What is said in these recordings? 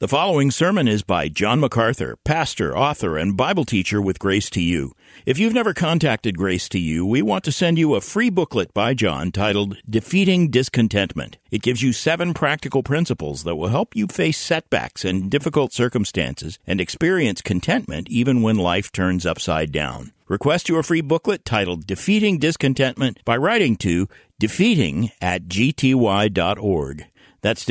The following sermon is by John MacArthur, pastor, author, and Bible teacher with Grace to You. If you've never contacted Grace to You, we want to send you a free booklet by John titled Defeating Discontentment. It gives you 7 practical principles that will help you face setbacks and difficult circumstances and experience contentment even when life turns upside down. Request your free booklet titled Defeating Discontentment by writing to defeating@gty.org. That's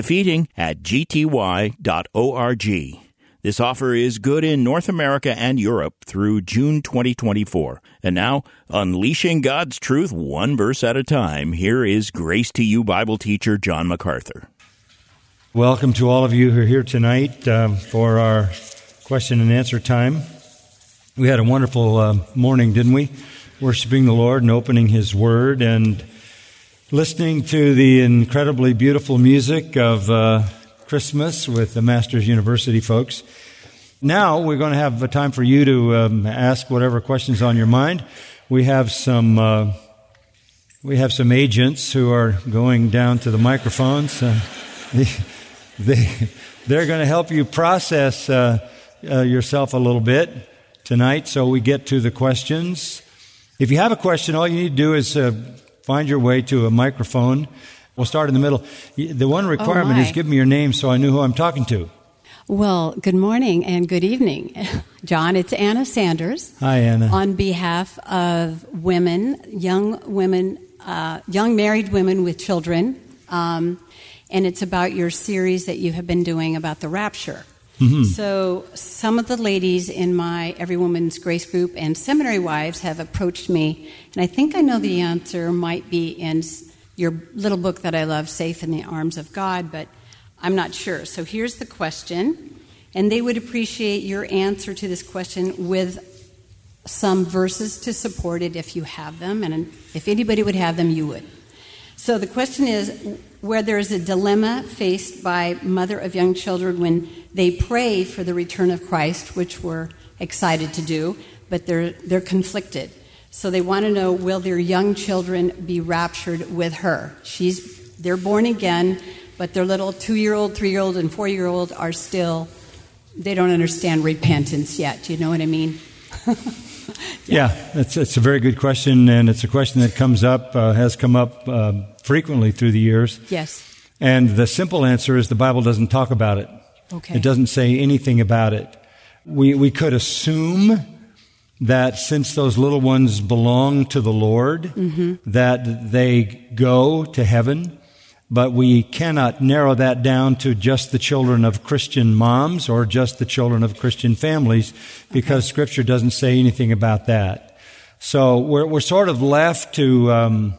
defeating@gty.org. This offer is good in North America and Europe through June 2024. And now, unleashing God's truth one verse at a time, here is Grace to You Bible teacher John MacArthur. Welcome to all of you who are here tonight for our question and answer time. We had a wonderful morning, didn't we? Worshiping the Lord and opening His Word and listening to the incredibly beautiful music of Christmas with the Masters University folks. Now we're going to have a time for you to ask whatever questions on your mind. We have some agents who are going down to the microphones. They're going to help you process yourself a little bit tonight. So we get to the questions. If you have a question, all you need to do is find your way to a microphone. We'll start in the middle. The one requirement is give me your name so I knew who I'm talking to. Well, good morning and good evening. John, it's Anna Sanders. Hi, Anna. On behalf of young married women with children. And it's about your series that you have been doing about the rapture. Mm-hmm. So some of the ladies in my Every Woman's Grace group and seminary wives have approached me, and I think I know the answer might be in your little book that I love, Safe in the Arms of God, but I'm not sure. So here's the question, and they would appreciate your answer to this question with some verses to support it if you have them, and if anybody would have them, you would. So the question is, where there is a dilemma faced by mother of young children when they pray for the return of Christ, which we're excited to do, but they're conflicted. So they want to know, will their young children be raptured with her? They're born again, but their little 2-year-old, 3-year-old, and 4-year-old are still, they don't understand repentance yet. Do you know what I mean? Yeah, it's a very good question, and it's a question that has come up frequently through the years. Yes. And the simple answer is the Bible doesn't talk about it. Okay. It doesn't say anything about it. We could assume that since those little ones belong to the Lord, mm-hmm. that they go to heaven. But we cannot narrow that down to just the children of Christian moms or just the children of Christian families, because Scripture doesn't say anything about that. So we're sort of left to,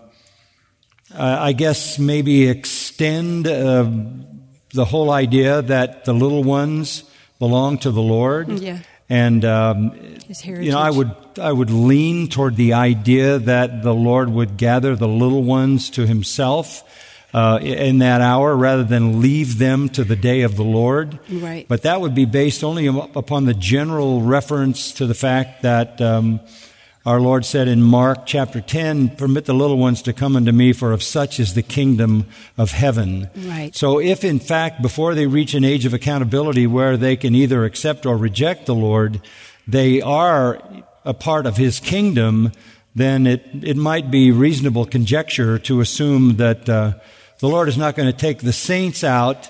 I guess, maybe extend the whole idea that the little ones belong to the Lord. Yeah. And His heritage. I would lean toward the idea that the Lord would gather the little ones to Himself in that hour, rather than leave them to the day of the Lord. Right. But that would be based only upon the general reference to the fact that our Lord said in Mark chapter 10, "Permit the little ones to come unto me, for of such is the kingdom of heaven." Right. So if in fact before they reach an age of accountability where they can either accept or reject the Lord, they are a part of His kingdom, then it might be reasonable conjecture to assume that the Lord is not going to take the saints out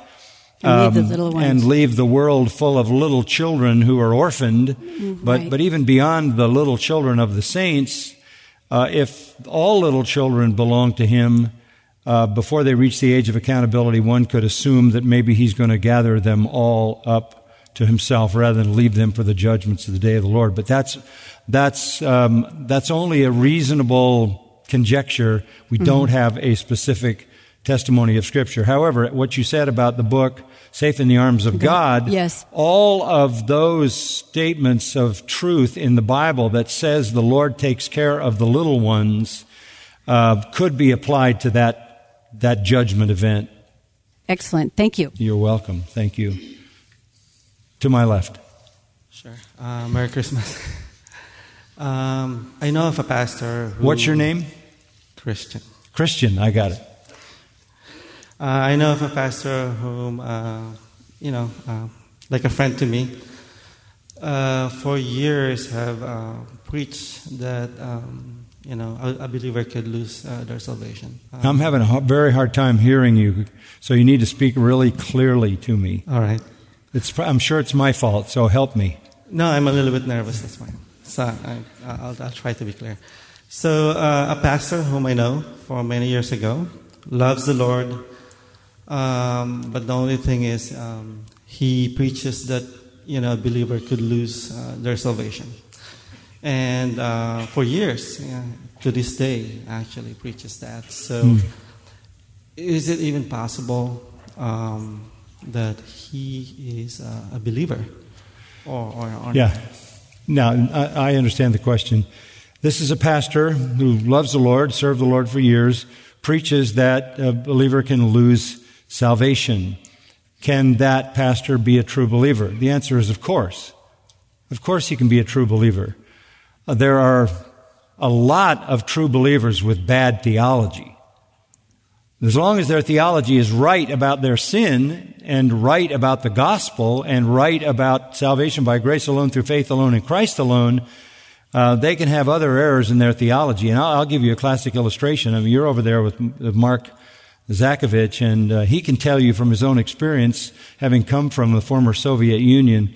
and leave the world full of little children who are orphaned. Right. But even beyond the little children of the saints, if all little children belong to Him, before they reach the age of accountability, one could assume that maybe He's going to gather them all up to Himself rather than leave them for the judgments of the day of the Lord. But that's only a reasonable conjecture. We don't have a specific testimony of Scripture. However, what you said about the book, Safe in the Arms of God, yes. All of those statements of truth in the Bible that says the Lord takes care of the little ones could be applied to that judgment event. Excellent. Thank you. You're welcome. Thank you. To my left. Sure. Merry Christmas. I know of a pastor who... What's your name? Christian. Christian, I got it. I know of a pastor whom, like a friend to me. For years have preached that a believer could lose their salvation. I'm having a very hard time hearing you, so you need to speak really clearly to me. All right. I'm sure it's my fault, so help me. No, I'm a little bit nervous. That's fine. So I'll try to be clear. So a pastor whom I know for many years ago loves the Lord, but the only thing is he preaches that a believer could lose their salvation, and for years, to this day, actually preaches that. So, is it even possible that he is a believer, or yeah? Now I understand the question. This is a pastor who loves the Lord, served the Lord for years, preaches that a believer can lose salvation. Can that pastor be a true believer? The answer is of course. Of course he can be a true believer. There are a lot of true believers with bad theology. As long as their theology is right about their sin and right about the gospel and right about salvation by grace alone, through faith alone, in Christ alone, they can have other errors in their theology. And I'll give you a classic illustration. I mean, you're over there with Mark Zakovich, and he can tell you from his own experience, having come from the former Soviet Union,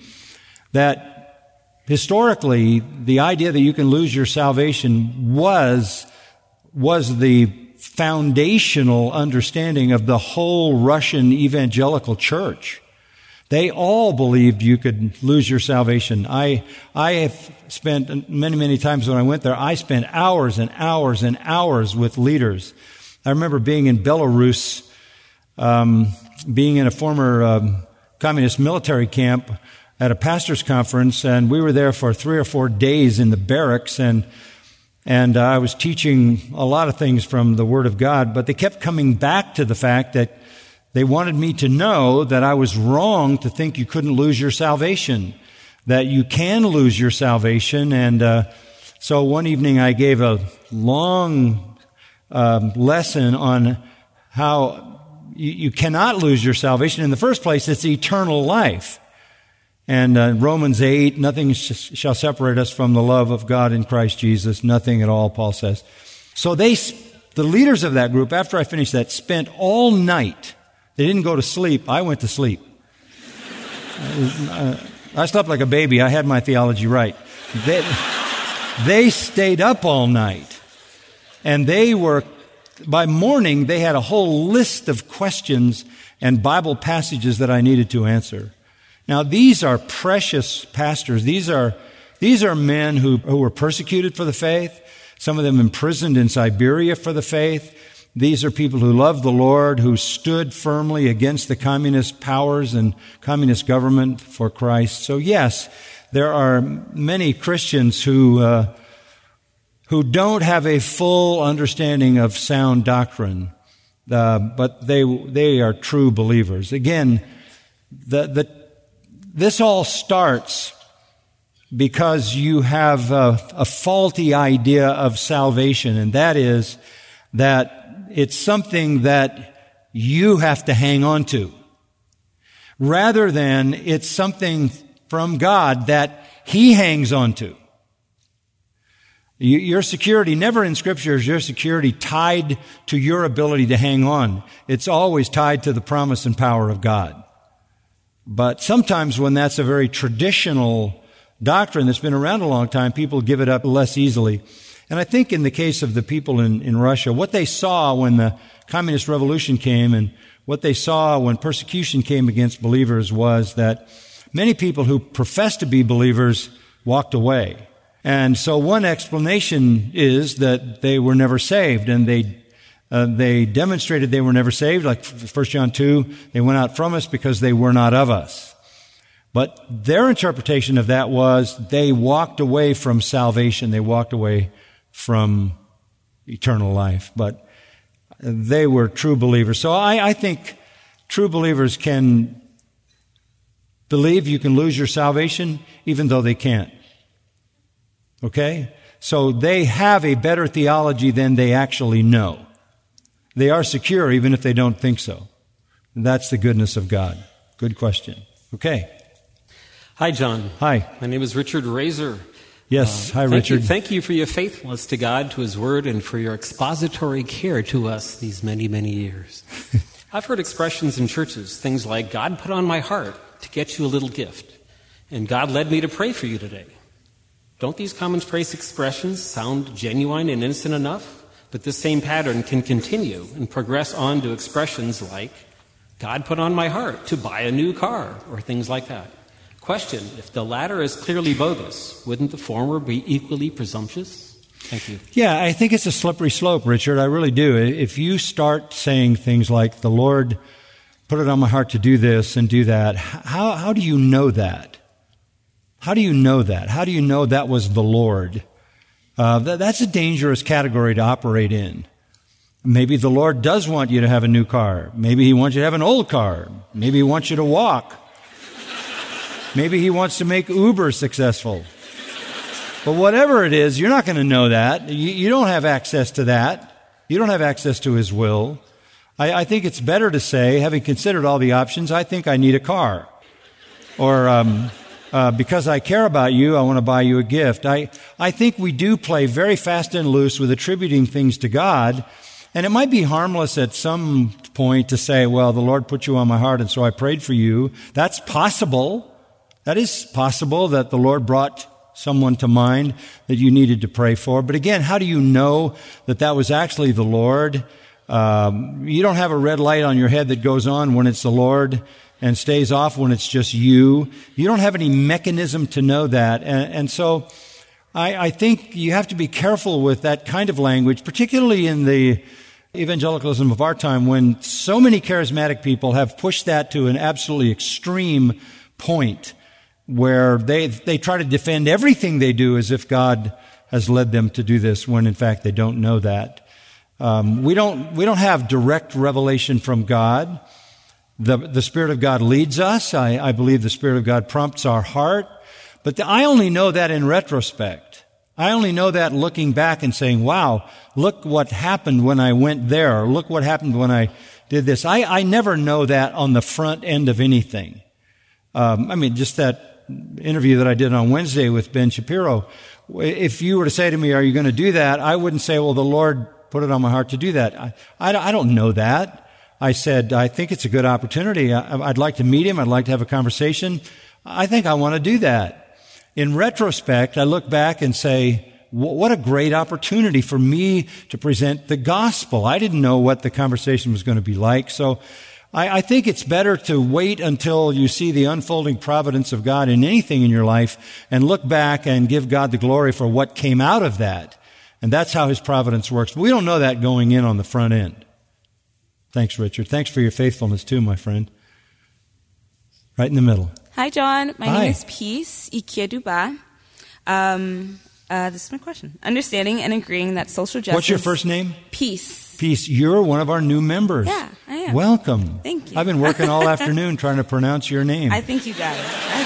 that historically the idea that you can lose your salvation was the foundational understanding of the whole Russian evangelical church. They all believed you could lose your salvation. I have spent many times when I went there, I spent hours and hours and hours with leaders. I remember being in Belarus, being in a former communist military camp at a pastor's conference, and we were there for 3 or 4 days in the barracks, and I was teaching a lot of things from the Word of God, but they kept coming back to the fact that they wanted me to know that I was wrong to think you couldn't lose your salvation, that you can lose your salvation. And so one evening I gave a long lesson on how you cannot lose your salvation. In the first place, it's eternal life. And Romans 8, nothing shall separate us from the love of God in Christ Jesus. Nothing at all, Paul says. So the leaders of that group, after I finished that, spent all night. They didn't go to sleep. I went to sleep. I slept like a baby. I had my theology right. They stayed up all night. And by morning, they had a whole list of questions and Bible passages that I needed to answer. Now, these are precious pastors. These are men who were persecuted for the faith, some of them imprisoned in Siberia for the faith. These are people who loved the Lord, who stood firmly against the communist powers and communist government for Christ. So yes, there are many Christians who don't have a full understanding of sound doctrine, but they are true believers. Again, this all starts because you have a faulty idea of salvation, and that is that it's something that you have to hang on to, rather than it's something from God that He hangs on to. Your security, never in Scripture is your security tied to your ability to hang on. It's always tied to the promise and power of God. But sometimes when that's a very traditional doctrine that's been around a long time, people give it up less easily. And I think in the case of the people in Russia, what they saw when the communist revolution came and what they saw when persecution came against believers was that many people who professed to be believers walked away. And so one explanation is that they were never saved, and they demonstrated they were never saved, like 1 John 2, they went out from us because they were not of us. But their interpretation of that was they walked away from salvation, they walked away from eternal life, but they were true believers. So I think true believers can believe you can lose your salvation even though they can't. Okay? So they have a better theology than they actually know. They are secure even if they don't think so. And that's the goodness of God. Good question. Okay. Hi, John. Hi. My name is Richard Razor. Yes. Hi, Richard. Thank you for your faithfulness to God, to His Word, and for your expository care to us these many, many years. I've heard expressions in churches, things like, God put on my heart to get you a little gift, and God led me to pray for you today. Don't these commonplace expressions sound genuine and innocent enough? But this same pattern can continue and progress on to expressions like, God put on my heart to buy a new car, or things like that. Question, if the latter is clearly bogus, wouldn't the former be equally presumptuous? Thank you. Yeah, I think it's a slippery slope, Richard. I really do. If you start saying things like, the Lord put it on my heart to do this and do that, how do you know that? How do you know that? How do you know that was the Lord? That's a dangerous category to operate in. Maybe the Lord does want you to have a new car. Maybe He wants you to have an old car. Maybe He wants you to walk. Maybe He wants to make Uber successful. But whatever it is, you're not going to know that. You don't have access to that. You don't have access to His will. I think it's better to say, having considered all the options, I think I need a car. Or, because I care about you, I want to buy you a gift. I think we do play very fast and loose with attributing things to God. And it might be harmless at some point to say, well, the Lord put you on my heart and so I prayed for you. That's possible. That is possible that the Lord brought someone to mind that you needed to pray for. But again, how do you know that that was actually the Lord? You don't have a red light on your head that goes on when it's the Lord and stays off when it's just you. You don't have any mechanism to know that. And so I think you have to be careful with that kind of language, particularly in the evangelicalism of our time, when so many charismatic people have pushed that to an absolutely extreme point where they try to defend everything they do as if God has led them to do this, when in fact they don't know that. We don't have direct revelation from God. The Spirit of God leads us. I believe the Spirit of God prompts our heart. But I only know that in retrospect. I only know that looking back and saying, wow, look what happened when I went there. Or look what happened when I did this. I never know that on the front end of anything. Just that interview that I did on Wednesday with Ben Shapiro. If you were to say to me, are you going to do that? I wouldn't say, well, the Lord put it on my heart to do that. I don't know that. I said, I think it's a good opportunity. I'd like to meet him. I'd like to have a conversation. I think I want to do that. In retrospect, I look back and say, what a great opportunity for me to present the gospel. I didn't know what the conversation was going to be like. So I think it's better to wait until you see the unfolding providence of God in anything in your life and look back and give God the glory for what came out of that. And that's how His providence works. But we don't know that going in on the front end. Thanks, Richard. Thanks for your faithfulness too, my friend. Right in the middle. Hi, John. My Hi. name is Peace Ikieduba. This is my question. Understanding and agreeing that social justice... What's your first name? Peace. Peace. You're one of our new members. Yeah, I am. Welcome. Thank you. I've been working all afternoon trying to pronounce your name. I think you got it.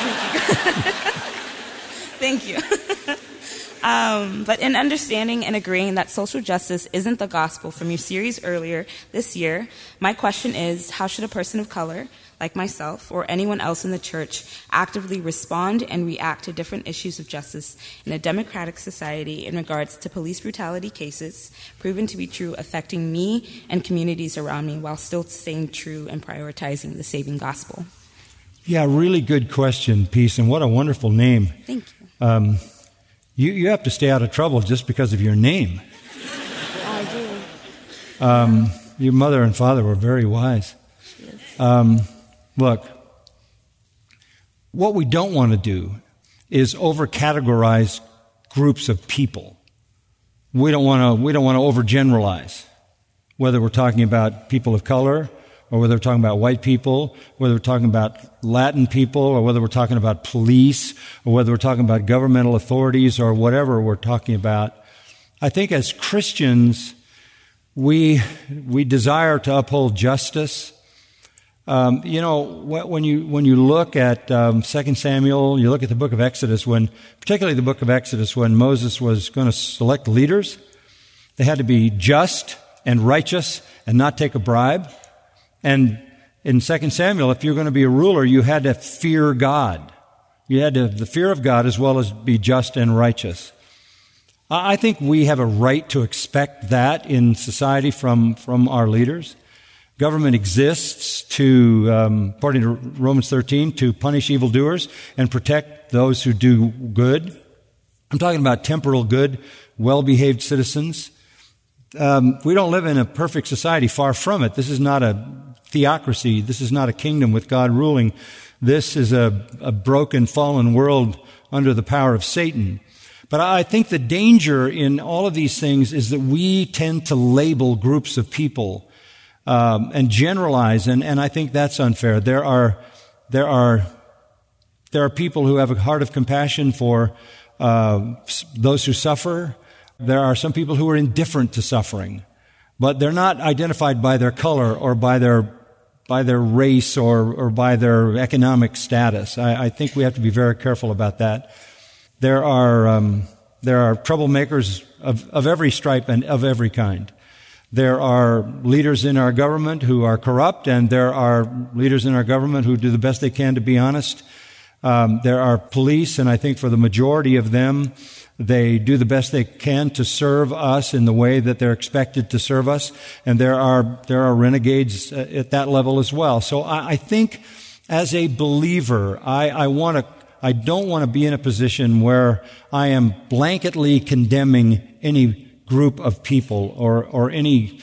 Thank you. But in understanding and agreeing that social justice isn't the gospel from your series earlier this year, my question is, how should a person of color, like myself, or anyone else in the church, actively respond and react to different issues of justice in a democratic society in regards to police brutality cases proven to be true affecting me and communities around me while still staying true and prioritizing the saving gospel? Yeah, really good question, Peace, and what a wonderful name. Thank you. You have to stay out of trouble just because of your name. I do. Your mother and father were very wise. Yes. Look, what we don't want to do is over-categorize groups of people. We don't want to overgeneralize, whether we're talking about people of color, or whether we're talking about white people, whether we're talking about Latin people, or whether we're talking about police, or whether we're talking about governmental authorities, or whatever we're talking about. I think as Christians, we desire to uphold justice. When you look at 2 Samuel, you look at the book of Exodus, particularly the book of Exodus, when Moses was going to select leaders, they had to be just and righteous and not take a bribe. And in 2 Samuel, if you're going to be a ruler, you had to fear God. You had to have the fear of God as well as be just and righteous. I think we have a right to expect that in society from our leaders. Government exists to, according to Romans 13, to punish evildoers and protect those who do good. I'm talking about temporal good, well-behaved citizens. We don't live in a perfect society, far from it. This is not a theocracy. This is not a kingdom with God ruling. This is a broken, fallen world under the power of Satan. But I think the danger in all of these things is that we tend to label groups of people and generalize, and I think that's unfair. There are people who have a heart of compassion for those who suffer. There are some people who are indifferent to suffering, but they're not identified by their color or by their race or by their economic status. I think we have to be very careful about that. There are troublemakers of every stripe and of every kind. There are leaders in our government who are corrupt, and there are leaders in our government who do the best they can to be honest. There are police, and I think for the majority of them, they do the best they can to serve us in the way that they're expected to serve us. And there are renegades at that level as well. So I think as a believer, I don't want to be in a position where I am blanketly condemning any group of people or any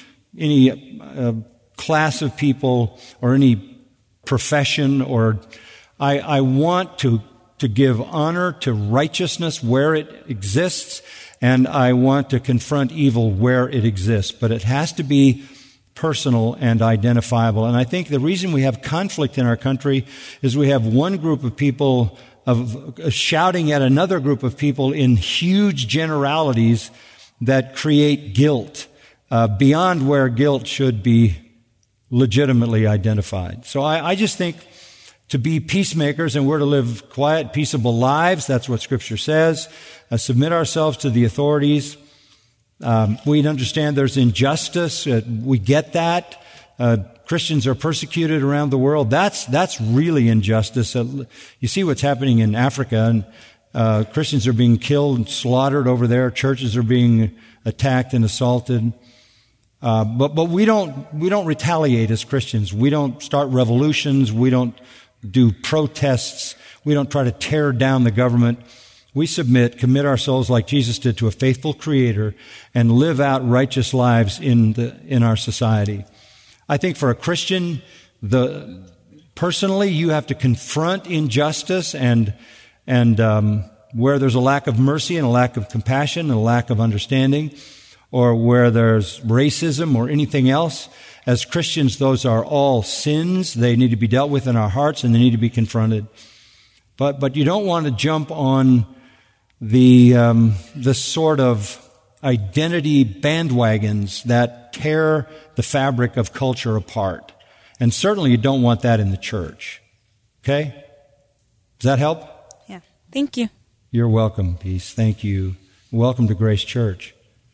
class of people or any profession or I want to give honor to righteousness where it exists, and I want to confront evil where it exists. But it has to be personal and identifiable. And I think the reason we have conflict in our country is we have one group of people shouting at another group of people in huge generalities that create guilt beyond where guilt should be legitimately identified. So I just think to be peacemakers, and we're to live quiet, peaceable lives. That's what Scripture says. Submit ourselves to the authorities. We understand there's injustice. We get that. Christians are persecuted around the world. That's really injustice. You see what's happening in Africa, and Christians are being killed and slaughtered over there. Churches are being attacked and assaulted. But we don't retaliate as Christians. We don't start revolutions. We don't do protests. We don't try to tear down the government. We submit, commit our souls like Jesus did to a faithful Creator, and live out righteous lives in our society. I think for a Christian, personally, you have to confront injustice and where there's a lack of mercy and a lack of compassion and a lack of understanding, or where there's racism or anything else. As Christians, those are all sins. They need to be dealt with in our hearts, and they need to be confronted. But you don't want to jump on the sort of identity bandwagons that tear the fabric of culture apart. And certainly you don't want that in the church. Okay? Does that help? Yeah. Thank you. You're welcome, Peace. Thank you. Welcome to Grace Church.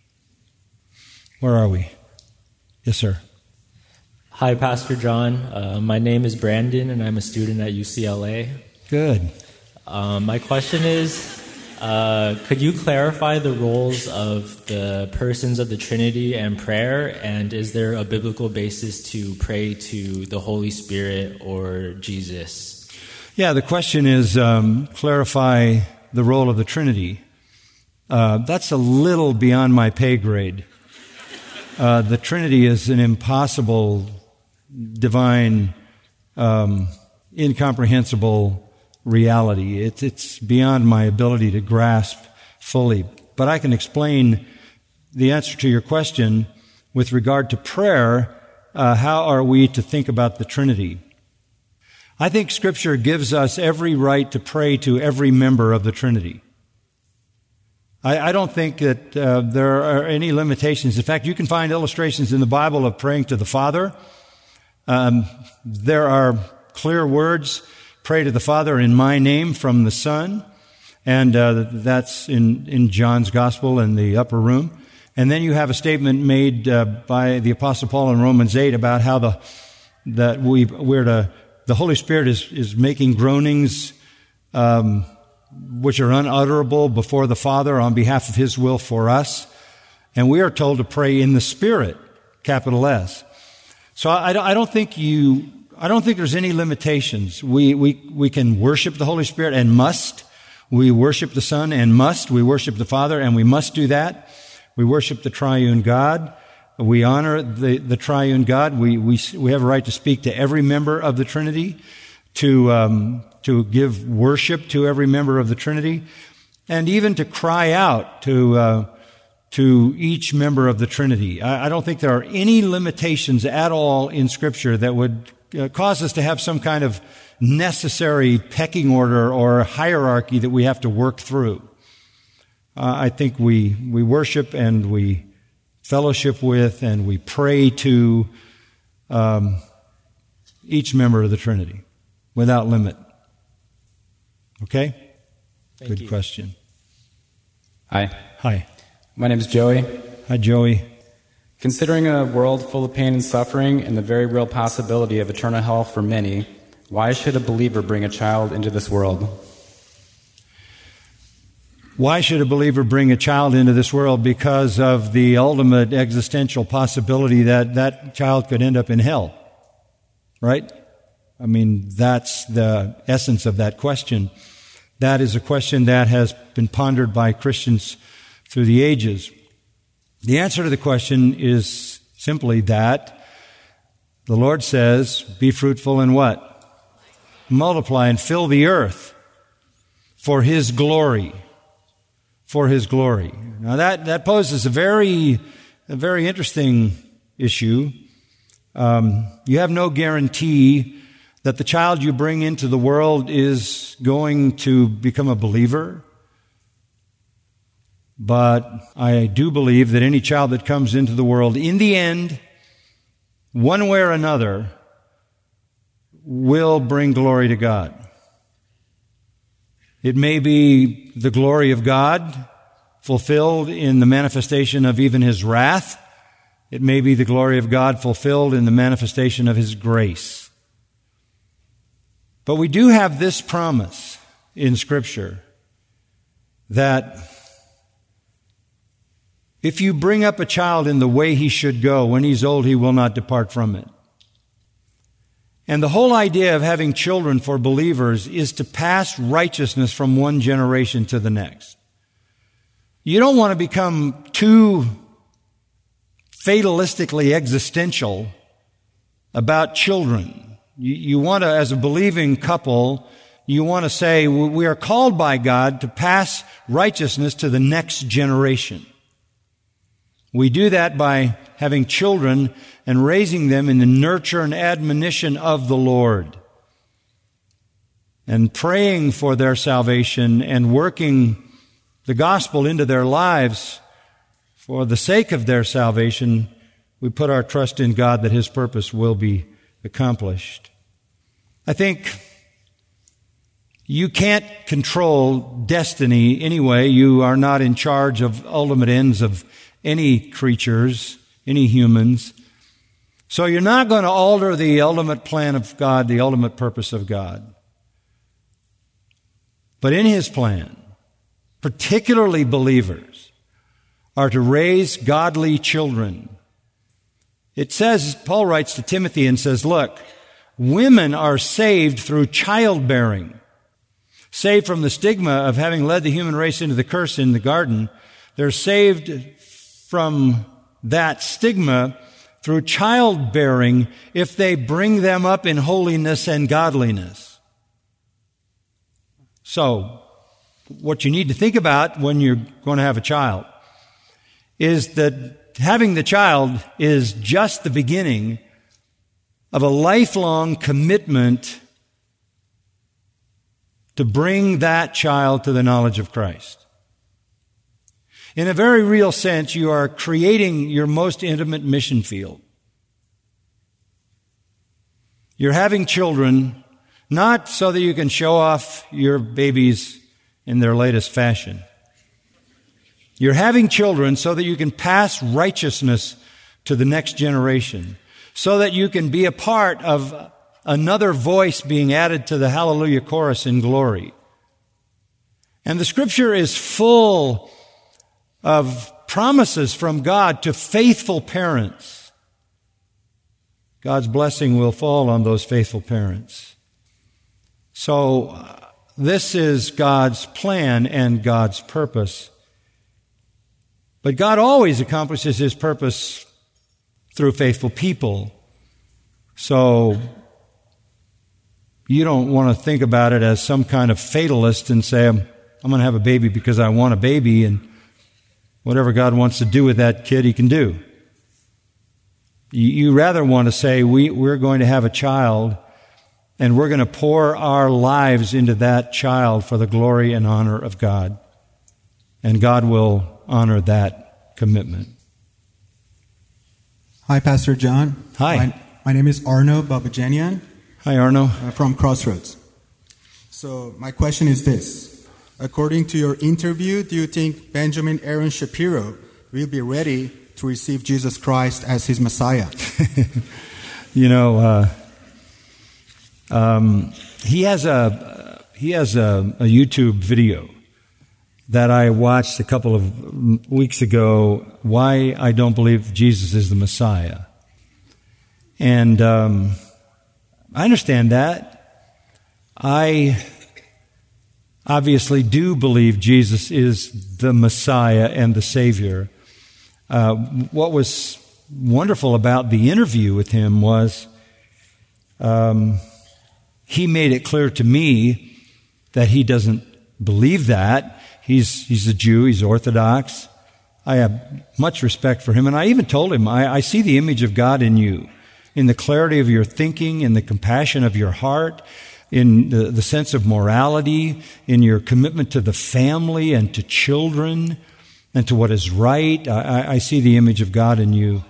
Where are we? Yes, sir. Hi, Pastor John. My name is Brandon, and I'm a student at UCLA. Good. My question is, could you clarify the roles of the persons of the Trinity and prayer, and is there a biblical basis to pray to the Holy Spirit or Jesus? Yeah, the question is clarify the role of the Trinity. That's a little beyond my pay grade. The Trinity is an impossible, divine, incomprehensible reality. It's beyond my ability to grasp fully. But I can explain the answer to your question with regard to prayer. How are we to think about the Trinity? I think Scripture gives us every right to pray to every member of the Trinity. I don't think that there are any limitations. In fact, you can find illustrations in the Bible of praying to the Father. There are clear words, pray to the Father in my name from the Son. And that's in John's Gospel in the upper room. And then you have a statement made by the Apostle Paul in Romans 8 about how the Holy Spirit is making groanings which are unutterable before the Father on behalf of His will for us. And we are told to pray in the Spirit, capital S. So I don't think there's any limitations. We can worship the Holy Spirit and must. We worship the Son and must. We worship the Father and we must do that. We worship the triune God. We honor the triune God. We have a right to speak to every member of the Trinity, to give worship to every member of the Trinity, and even to cry out to each member of the Trinity. I don't think there are any limitations at all in Scripture that would cause us to have some kind of necessary pecking order or hierarchy that we have to work through. I think we worship and we fellowship with and we pray to each member of the Trinity without limit. Okay? Thank you. Question. Hi. Hi. My name is Joey. Hi, Joey. Considering a world full of pain and suffering and the very real possibility of eternal hell for many, why should a believer bring a child into this world? Why should a believer bring a child into this world? Because of the ultimate existential possibility that that child could end up in hell. Right? I mean, that's the essence of that question. That is a question that has been pondered by Christians through the ages. The answer to the question is simply that the Lord says, be fruitful and what? Multiply and fill the earth for His glory. For His glory. Now that poses a very interesting issue. You have no guarantee that the child you bring into the world is going to become a believer. But I do believe that any child that comes into the world, in the end, one way or another, will bring glory to God. It may be the glory of God fulfilled in the manifestation of even His wrath. It may be the glory of God fulfilled in the manifestation of His grace. But we do have this promise in Scripture that if you bring up a child in the way he should go, when he's old, he will not depart from it. And the whole idea of having children for believers is to pass righteousness from one generation to the next. You don't want to become too fatalistically existential about children. You want to, as a believing couple, you want to say, we are called by God to pass righteousness to the next generation. We do that by having children and raising them in the nurture and admonition of the Lord, and praying for their salvation and working the gospel into their lives for the sake of their salvation. We put our trust in God that His purpose will be accomplished. I think you can't control destiny anyway. You are not in charge of ultimate ends of any creatures, any humans. So you're not going to alter the ultimate plan of God, the ultimate purpose of God. But in His plan, particularly believers are to raise godly children. It says, Paul writes to Timothy and says, look, women are saved through childbearing. Saved from the stigma of having led the human race into the curse in the garden. They're saved from that stigma through childbearing if they bring them up in holiness and godliness. So, what you need to think about when you're going to have a child is that having the child is just the beginning of a lifelong commitment to bring that child to the knowledge of Christ. In a very real sense, you are creating your most intimate mission field. You're having children not so that you can show off your babies in their latest fashion. You're having children so that you can pass righteousness to the next generation, so that you can be a part of another voice being added to the hallelujah chorus in glory And the Scripture is full of promises from God to faithful parents. God's blessing will fall on those faithful parents. So this is God's plan and God's purpose. But God always accomplishes His purpose through faithful people. So you don't want to think about it as some kind of fatalist and say, I'm going to have a baby because I want a baby, and whatever God wants to do with that kid, He can do. You rather want to say, we're going to have a child, and we're going to pour our lives into that child for the glory and honor of God. And God will honor that commitment. Hi, Pastor John. Hi. My name is Arno Babajanian. Hi, Arno. From Crossroads. So my question is this. According to your interview, do you think Benjamin Aaron Shapiro will be ready to receive Jesus Christ as his Messiah? You know, he has a YouTube video that I watched a couple of weeks ago, why I don't believe Jesus is the Messiah. And I understand that. I obviously do believe Jesus is the Messiah and the Savior. What was wonderful about the interview with him was he made it clear to me that he doesn't believe that. He's a Jew. He's Orthodox. I have much respect for him. And I even told him, I see the image of God in you, in the clarity of your thinking, in the compassion of your heart, in the sense of morality, in your commitment to the family and to children and to what is right. I see the image of God in you.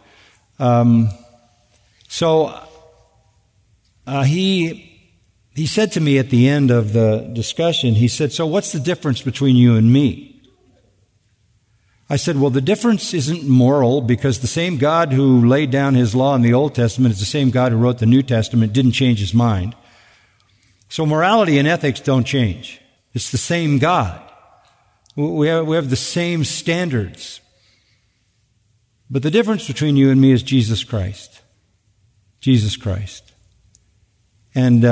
He said to me at the end of the discussion, he said, so what's the difference between you and me? I said, well, the difference isn't moral, because the same God who laid down His law in the Old Testament is the same God who wrote the New Testament, didn't change His mind. So morality and ethics don't change. It's the same God. We have the same standards. But the difference between you and me is Jesus Christ. Jesus Christ. And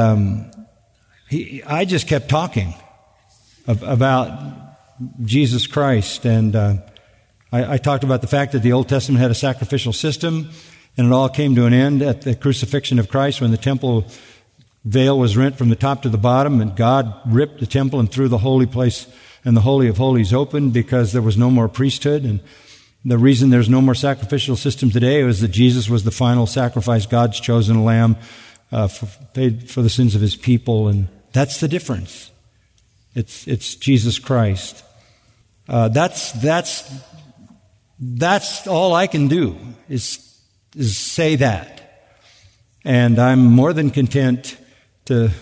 I just kept talking about Jesus Christ. And I talked about the fact that the Old Testament had a sacrificial system, and it all came to an end at the crucifixion of Christ when the temple veil was rent from the top to the bottom, and God ripped the temple and threw the holy place and the Holy of Holies open because there was no more priesthood. And the reason there's no more sacrificial system today is that Jesus was the final sacrifice, God's chosen lamb, paid for the sins of His people. And that's the difference. It's Jesus Christ. That's all I can do is say that. And I'm more than content to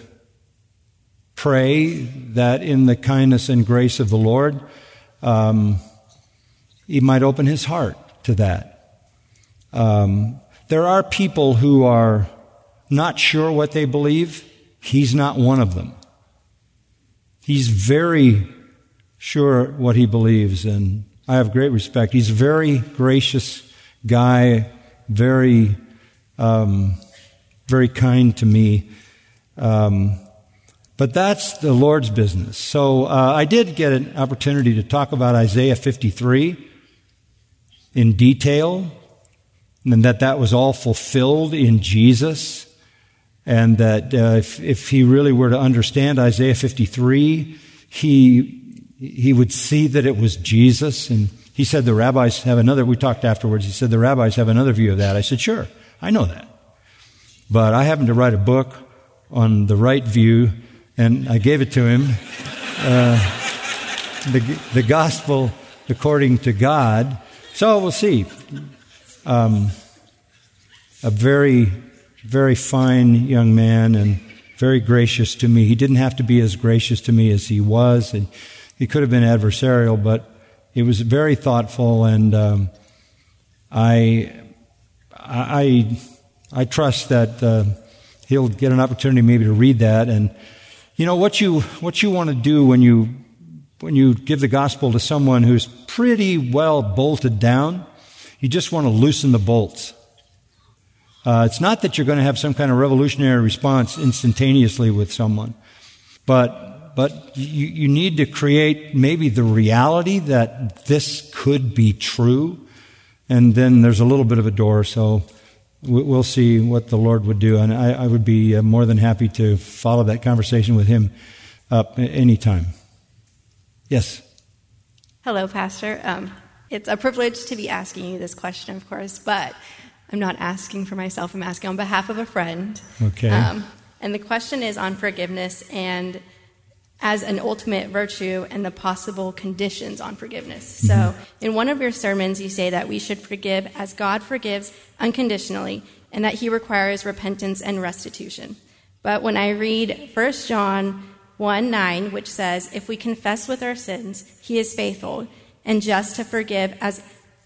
pray that in the kindness and grace of the Lord, He might open His heart to that. There are people who are not sure what they believe. He's not one of them. He's very sure what he believes, and I have great respect. He's a very gracious guy, very kind to me. But that's the Lord's business. So I did get an opportunity to talk about Isaiah 53 in detail, and that was all fulfilled in Jesus, and that if he really were to understand Isaiah 53, he would see that it was Jesus. And he said the rabbis have another, we talked afterwards, he said the rabbis have another view of that. I said, sure, I know that. But I happened to write a book on the right view, and I gave it to him, the gospel according to God. So we'll see. A very, very fine young man and very gracious to me. He didn't have to be as gracious to me as he was, and he could have been adversarial, but he was very thoughtful, and I trust that he'll get an opportunity maybe to read that. And you know what you want to do when you when you give the gospel to someone who's pretty well bolted down, you just want to loosen the bolts. It's not that you're going to have some kind of revolutionary response instantaneously with someone, but you need to create maybe the reality that this could be true, and then there's a little bit of a door, so we'll see what the Lord would do, and I would be more than happy to follow that conversation with him up anytime. Yes? Hello, Pastor. It's a privilege to be asking you this question, of course, but I'm not asking for myself. I'm asking on behalf of a friend. Okay. And the question is on forgiveness and as an ultimate virtue and the possible conditions on forgiveness. So in one of your sermons, you say that we should forgive as God forgives unconditionally and that he requires repentance and restitution. But when I read 1 John 1:9, which says, if we confess with our sins, he is faithful and just to forgive as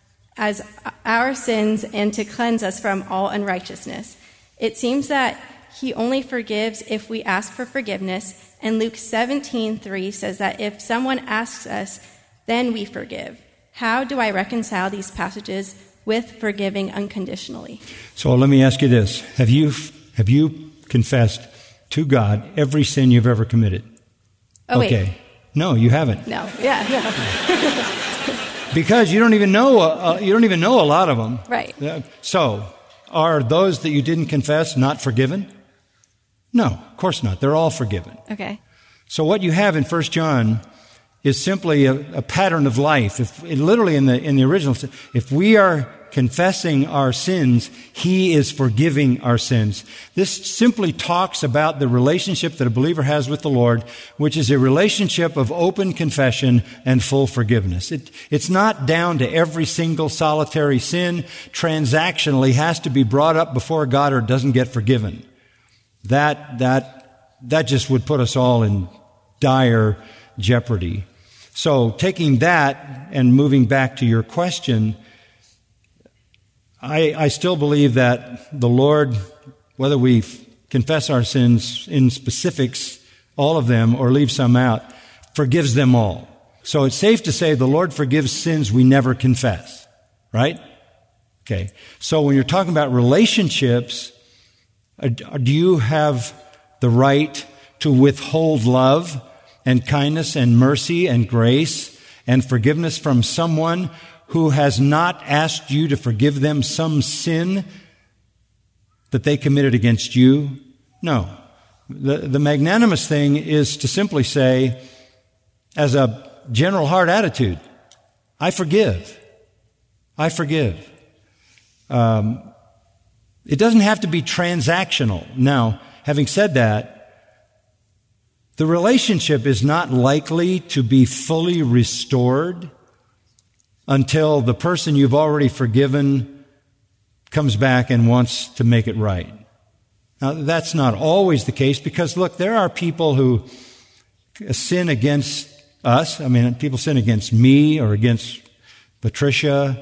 our sins and to cleanse us from all unrighteousness. It seems that he only forgives if we ask for forgiveness, and Luke 17:3 says that if someone asks us, then we forgive. How do I reconcile these passages with forgiving unconditionally? So let me ask you this. Have you confessed to God every sin you've ever committed? Oh, okay. Wait. No, you haven't. No. Yeah. Because you don't even know a lot of them. Right. So, are those that you didn't confess not forgiven? No, of course not. They're all forgiven. Okay. So what you have in 1 John is simply a pattern of life. Literally in the original, if we are confessing our sins, he is forgiving our sins. This simply talks about the relationship that a believer has with the Lord, which is a relationship of open confession and full forgiveness. It's not down to every single solitary sin transactionally has to be brought up before God or it doesn't get forgiven. That just would put us all in dire jeopardy. So taking that and moving back to your question, I still believe that the Lord, whether we confess our sins in specifics, all of them, or leave some out, forgives them all. So it's safe to say the Lord forgives sins we never confess, right? Okay. So when you're talking about relationships, do you have the right to withhold love and kindness and mercy and grace and forgiveness from someone who has not asked you to forgive them some sin that they committed against you? No. The magnanimous thing is to simply say, as a general heart attitude, I forgive. I forgive. It doesn't have to be transactional. Now, having said that, the relationship is not likely to be fully restored until the person you've already forgiven comes back and wants to make it right. Now, that's not always the case because, look, there are people who sin against us. I mean, people sin against me or against Patricia.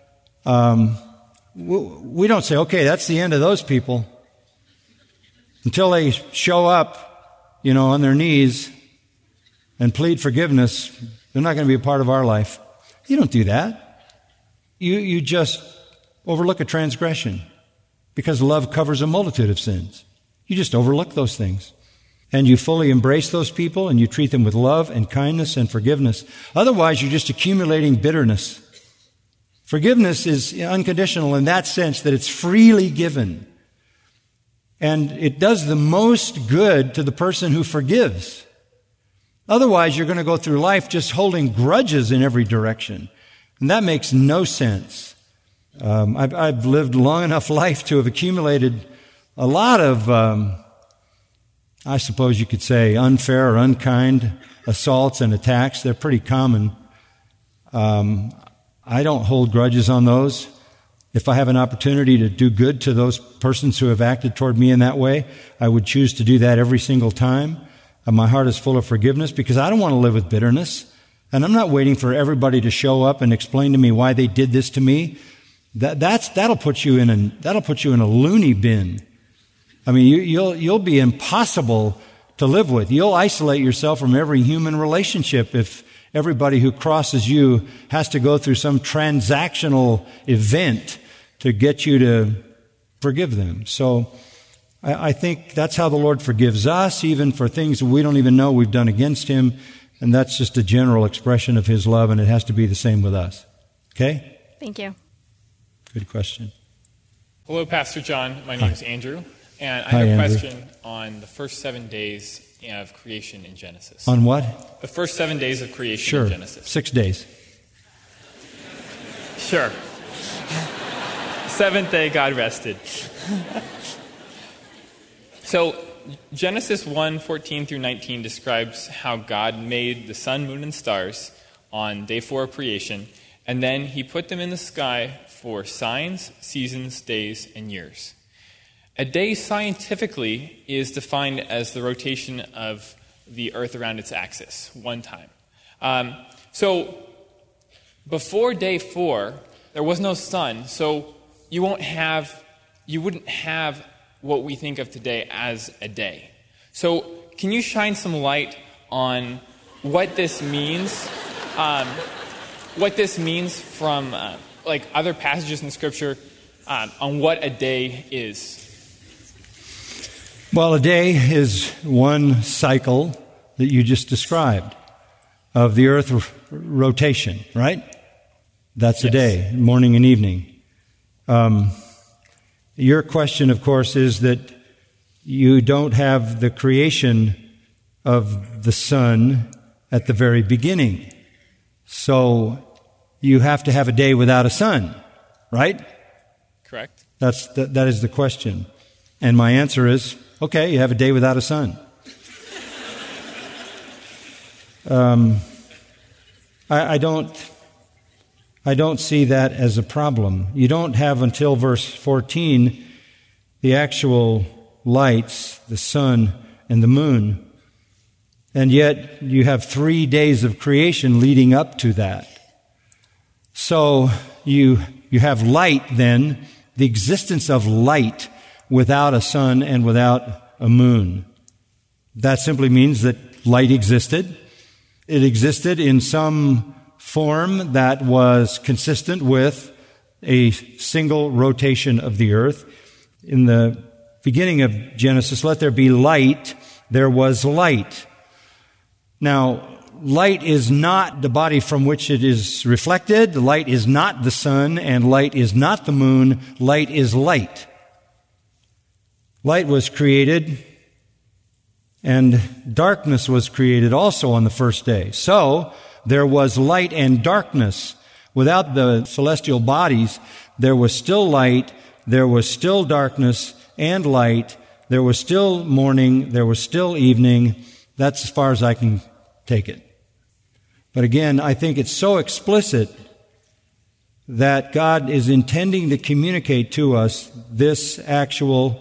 We don't say, okay, that's the end of those people. Until they show up, on their knees and plead forgiveness, they're not going to be a part of our life. You don't do that. You just overlook a transgression because love covers a multitude of sins. You just overlook those things. And you fully embrace those people and you treat them with love and kindness and forgiveness. Otherwise, you're just accumulating bitterness. Forgiveness is unconditional in that sense that it's freely given. And it does the most good to the person who forgives. Otherwise, you're going to go through life just holding grudges in every direction. And that makes no sense. I've lived long enough life to have accumulated a lot of, I suppose you could say, unfair or unkind assaults and attacks. They're pretty common. I don't hold grudges on those. If I have an opportunity to do good to those persons who have acted toward me in that way, I would choose to do that every single time. My heart is full of forgiveness because I don't want to live with bitterness. And I'm not waiting for everybody to show up and explain to me why they did this to me. That'll put you in a loony bin. I mean, you'll be impossible to live with. You'll isolate yourself from every human relationship if everybody who crosses you has to go through some transactional event to get you to forgive them. So I think that's how the Lord forgives us, even for things that we don't even know we've done against Him. And that's just a general expression of His love, and it has to be the same with us. Okay? Thank you. Good question. Hello, Pastor John. My name is Andrew, and I Hi, have a Andrew. question on the first 7 days of creation in Genesis. On what? The first 7 days of creation Sure. in Genesis. 6 days. Sure. Seventh day, God rested. So, Genesis 1:14 through 19 describes how God made the sun, moon, and stars on day 4 of creation, and then He put them in the sky for signs, seasons, days, and years. A day scientifically is defined as the rotation of the Earth around its axis, one time. So, before day 4, there was no sun, so you wouldn't have what we think of today as a day. So, can you shine some light on what this means? What this means from like other passages in Scripture on what a day is? Well, a day is one cycle that you just described of the earth rotation, right? That's a day, morning and evening. Your question, of course, is that you don't have the creation of the sun at the very beginning. So you have to have a day without a sun, right? Correct. That is the question. And my answer is, okay, you have a day without a sun. I don't see that as a problem. You don't have until verse 14 the actual lights, the sun and the moon. And yet you have 3 days of creation leading up to that. So you have light then, the existence of light without a sun and without a moon. That simply means that light existed. It existed in some form that was consistent with a single rotation of the earth. In the beginning of Genesis, let there be light, there was light. Now, light is not the body from which it is reflected. Light is not the sun, and light is not the moon. Light is light. Light was created, and darkness was created also on the first day. So, there was light and darkness. Without the celestial bodies, there was still light, there was still darkness and light, there was still morning, there was still evening. That's as far as I can take it. But again, I think it's so explicit that God is intending to communicate to us this actual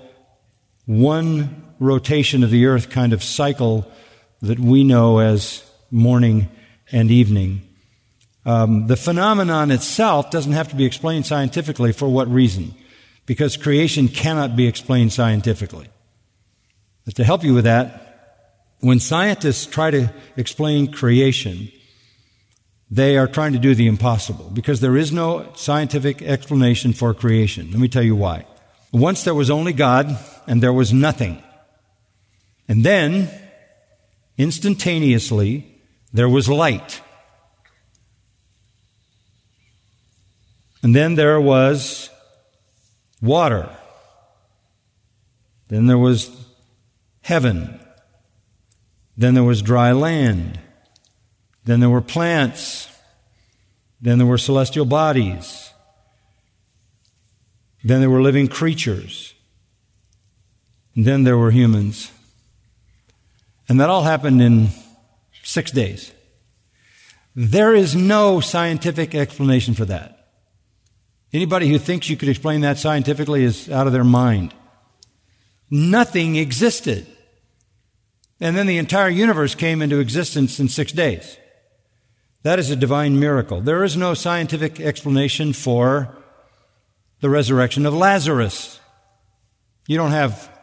one rotation of the earth kind of cycle that we know as morning and evening. The phenomenon itself doesn't have to be explained scientifically. For what reason? Because creation cannot be explained scientifically. But to help you with that, when scientists try to explain creation, they are trying to do the impossible, because there is no scientific explanation for creation. Let me tell you why. Once there was only God, and there was nothing. And then, instantaneously, there was light. And then there was water. Then there was heaven. Then there was dry land. Then there were plants. Then there were celestial bodies. Then there were living creatures. And then there were humans. And that all happened in 6 days. There is no scientific explanation for that. Anybody who thinks you could explain that scientifically is out of their mind. Nothing existed. And then the entire universe came into existence in 6 days. That is a divine miracle. There is no scientific explanation for the resurrection of Lazarus. You don't have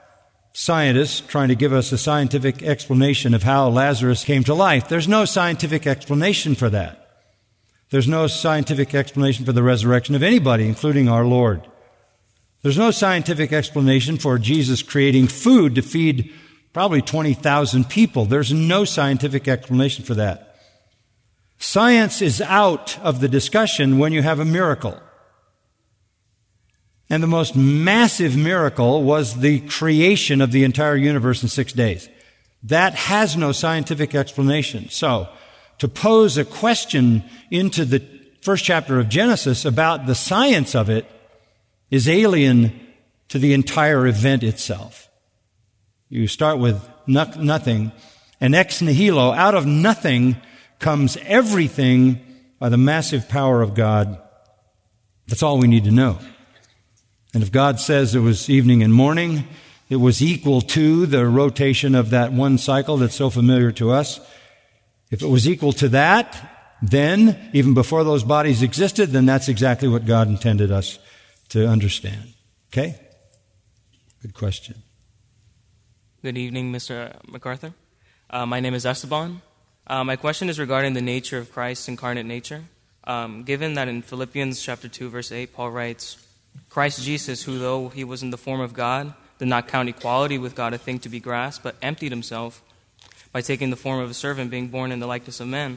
scientists trying to give us a scientific explanation of how Lazarus came to life. There's no scientific explanation for that. There's no scientific explanation for the resurrection of anybody, including our Lord. There's no scientific explanation for Jesus creating food to feed probably 20,000 people. There's no scientific explanation for that. Science is out of the discussion when you have a miracle. And the most massive miracle was the creation of the entire universe in 6 days. That has no scientific explanation. So, to pose a question into the first chapter of Genesis about the science of it is alien to the entire event itself. You start with nothing, and ex nihilo, out of nothing comes everything by the massive power of God. That's all we need to know. And if God says it was evening and morning, it was equal to the rotation of that one cycle that's so familiar to us. If it was equal to that, then, even before those bodies existed, then that's exactly what God intended us to understand. Okay? Good question. Good evening, Mr. MacArthur. My name is Esteban. My question is regarding the nature of Christ's incarnate nature. Given that in Philippians chapter 2, verse 8, Paul writes, Christ Jesus, who though he was in the form of God, did not count equality with God a thing to be grasped, but emptied himself by taking the form of a servant, being born in the likeness of men.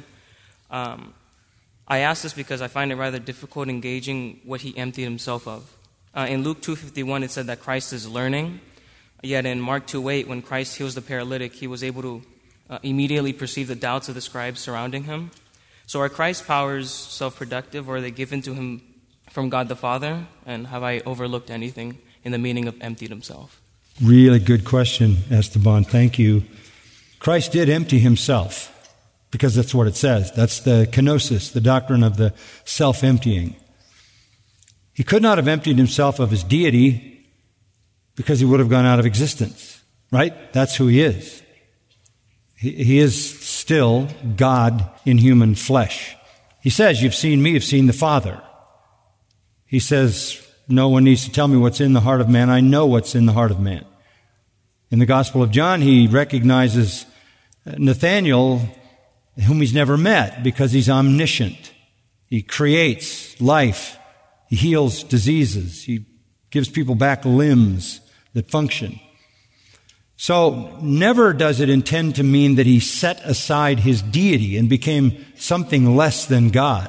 I ask this because I find it rather difficult engaging what he emptied himself of. In Luke 2:51, it said that Christ is learning. Yet in Mark 2:8, when Christ heals the paralytic, he was able to immediately perceive the doubts of the scribes surrounding him. So are Christ's powers self-productive, or are they given to him from God the Father? And have I overlooked anything in the meaning of emptied himself? Really good question, Esteban. Thank you. Christ did empty himself, because that's what it says. That's the kenosis, the doctrine of the self-emptying. He could not have emptied himself of his deity because he would have gone out of existence, right? That's who he is. He is still God in human flesh. He says, you've seen me, you've seen the Father. He says, no one needs to tell me what's in the heart of man. I know what's in the heart of man. In the Gospel of John, he recognizes Nathanael, whom he's never met, because he's omniscient. He creates life. He heals diseases. He gives people back limbs that function. So never does it intend to mean that he set aside his deity and became something less than God.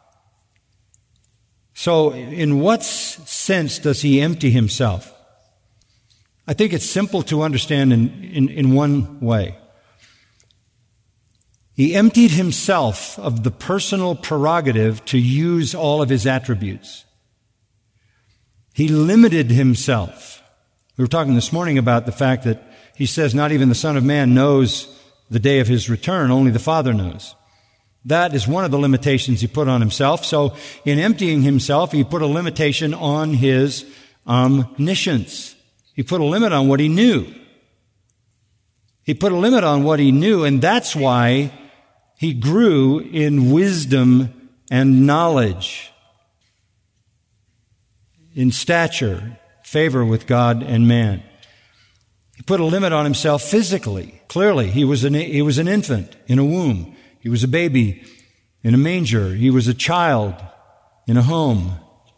So in what sense does he empty himself? I think it's simple to understand in one way. He emptied himself of the personal prerogative to use all of his attributes. He limited himself. We were talking this morning about the fact that he says not even the Son of Man knows the day of his return, only the Father knows. That is one of the limitations he put on himself. So in emptying himself, he put a limitation on his omniscience. He put a limit on what he knew. He put a limit on what he knew, and that's why he grew in wisdom and knowledge, in stature, favor with God and man. He put a limit on himself physically. Clearly, he was an infant in a womb. He was a baby in a manger. He was a child in a home.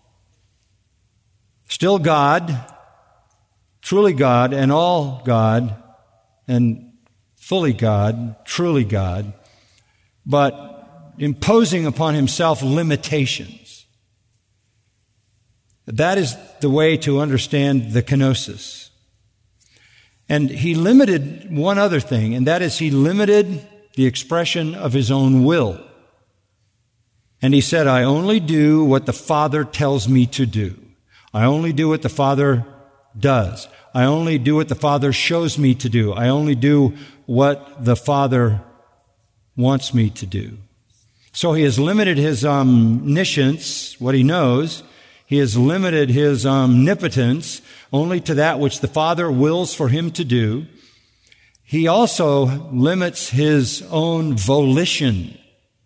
Still God, truly God, and all God, and fully God, truly God, but imposing upon himself limitations. That is the way to understand the kenosis. And he limited one other thing, and that is he limited the expression of his own will. And he said, I only do what the Father tells me to do. I only do what the Father does. I only do what the Father shows me to do. I only do what the Father wants me to do. So he has limited his omniscience, what he knows. He has limited his omnipotence only to that which the Father wills for him to do. He also limits his own volition.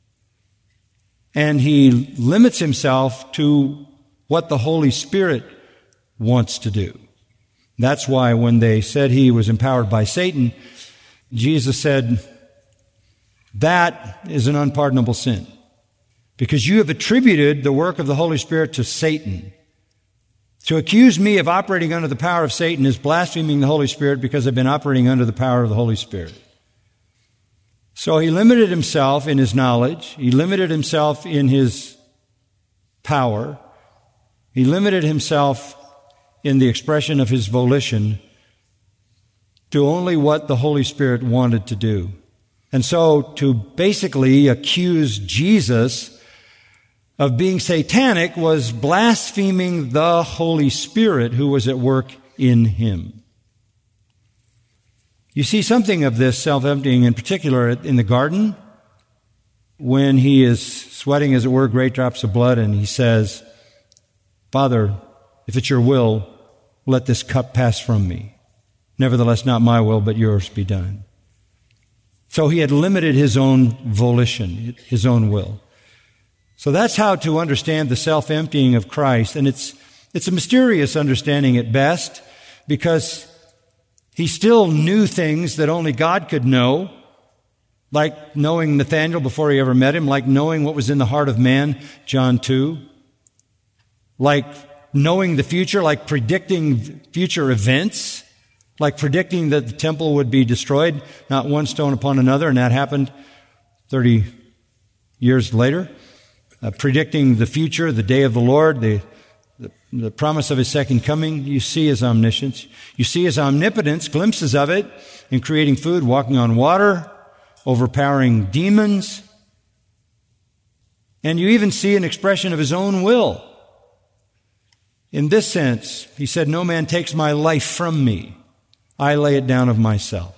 And he limits himself to what the Holy Spirit wants to do. That's why when they said he was empowered by Satan, Jesus said, that is an unpardonable sin, because you have attributed the work of the Holy Spirit to Satan. To accuse me of operating under the power of Satan is blaspheming the Holy Spirit, because I've been operating under the power of the Holy Spirit. So he limited himself in his knowledge. He limited himself in his power. He limited himself in the expression of his volition to only what the Holy Spirit wanted to do. And so to basically accuse Jesus of being satanic was blaspheming the Holy Spirit who was at work in him. You see something of this self-emptying in particular in the garden when he is sweating, as it were, great drops of blood, and he says, Father, if it's your will, let this cup pass from me. Nevertheless, not my will, but yours be done. So he had limited his own volition, his own will. So that's how to understand the self-emptying of Christ. And it's a mysterious understanding at best, because he still knew things that only God could know, like knowing Nathanael before he ever met him, like knowing what was in the heart of man, John 2, like knowing the future, like predicting future events, like predicting that the temple would be destroyed, not one stone upon another, and that happened 30 years later. Predicting the future, the day of the Lord, the promise of his second coming. You see his omniscience. You see his omnipotence, glimpses of it, in creating food, walking on water, overpowering demons. And you even see an expression of his own will. In this sense, he said, no man takes my life from me. I lay it down of myself.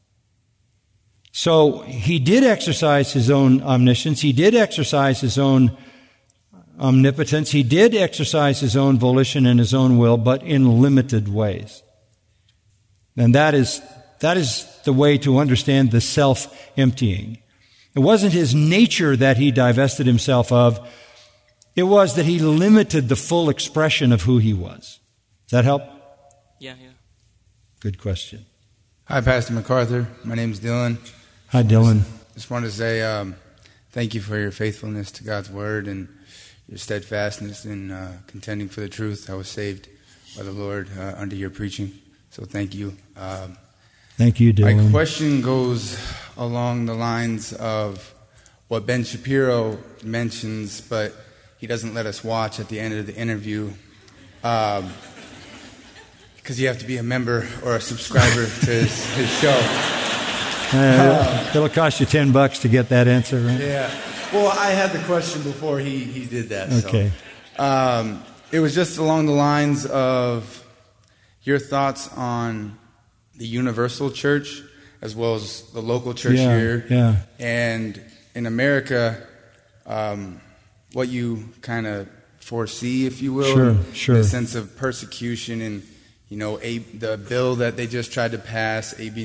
So he did exercise his own omniscience. He did exercise his own omnipotence. He did exercise his own volition and his own will, but in limited ways. And that is the way to understand the self-emptying. It wasn't his nature that he divested himself of. It was that he limited the full expression of who he was. Does that help? Yeah. Good question. Hi, Pastor MacArthur. My name's Dylan. Hi, Dylan. Just wanted to say thank you for your faithfulness to God's Word and your steadfastness in contending for the truth. I was saved by the Lord under your preaching, so thank you. Thank you, Dylan. My question goes along the lines of what Ben Shapiro mentions, but he doesn't let us watch at the end of the interview, because you have to be a member or a subscriber to his show. It'll cost you $10 to get that answer, right? Yeah. Well, I had the question before he did that. Okay. So. It was just along the lines of your thoughts on the universal church as well as the local church here. Yeah. And in America, what you kind of foresee, if you will, Sure. the sense of persecution and, the bill that they just tried to pass, AB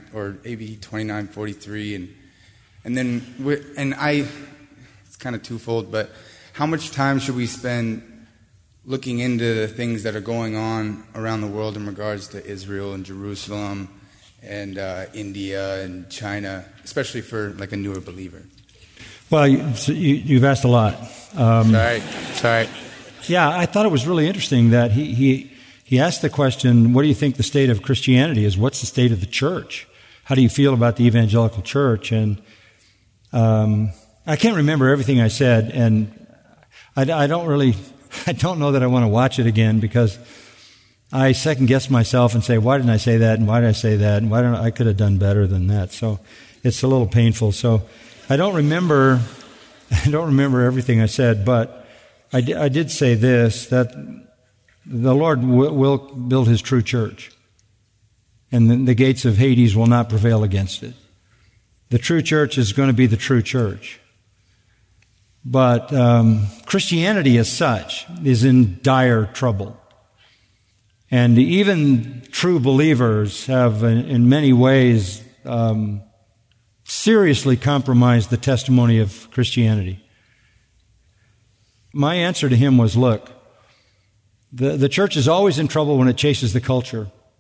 2943, and then it's kind of twofold, but how much time should we spend looking into the things that are going on around the world in regards to Israel and Jerusalem and India and China, especially for like a newer believer? Well, you've asked a lot. Sorry. Yeah, I thought it was really interesting that he asked the question, what do you think the state of Christianity is? What's the state of the church? How do you feel about the evangelical church? And I can't remember everything I said, and I don't know that I want to watch it again, because I second-guess myself and say, why didn't I say that, and why did I say that, and I could have done better than that. So it's a little painful. So I don't remember everything I said, but I did say this, that the Lord will build his true church, and the gates of Hades will not prevail against it. The true church is going to be the true church. But Christianity as such is in dire trouble. And even true believers have, in many ways, seriously compromised the testimony of Christianity. My answer to him was, look, the church is always in trouble when it chases the culture.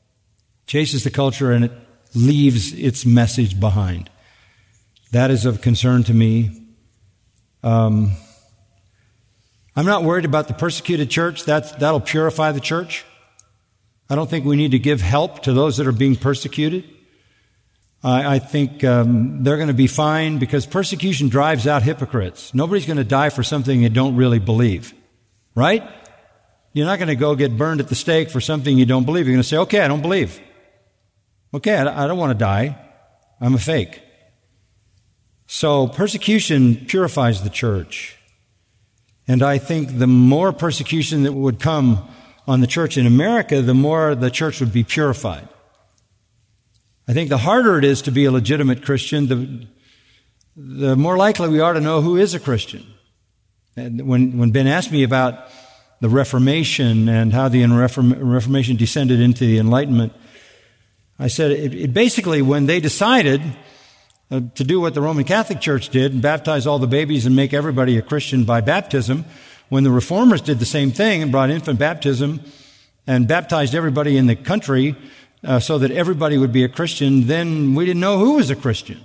chases the culture, and it leaves its message behind. That is of concern to me. I'm not worried about the persecuted church. That'll purify the church. I don't think we need to give help to those that are being persecuted. I think they're going to be fine because persecution drives out hypocrites. Nobody's going to die for something they don't really believe. Right? You're not going to go get burned at the stake for something you don't believe. You're going to say, okay, I don't believe. Okay, I don't want to die. I'm a fake. So persecution purifies the church. And I think the more persecution that would come on the church in America, the more the church would be purified. I think the harder it is to be a legitimate Christian, the more likely we are to know who is a Christian. And when Ben asked me about the Reformation and how the Reformation descended into the Enlightenment, I said it basically, when they decided to do what the Roman Catholic Church did and baptize all the babies and make everybody a Christian by baptism, when the Reformers did the same thing and brought infant baptism and baptized everybody in the country so that everybody would be a Christian, then we didn't know who was a Christian.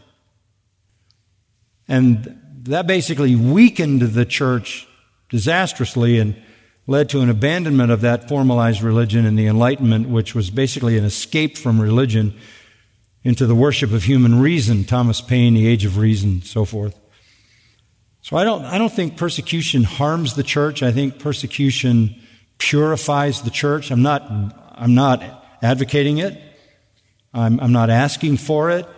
And that basically weakened the church disastrously and led to an abandonment of that formalized religion in the Enlightenment, which was basically an escape from religion into the worship of human reason, Thomas Paine, The Age of Reason, so forth. So I don't think persecution harms the church. I think persecution purifies the church. I'm not advocating it. I'm not asking for it.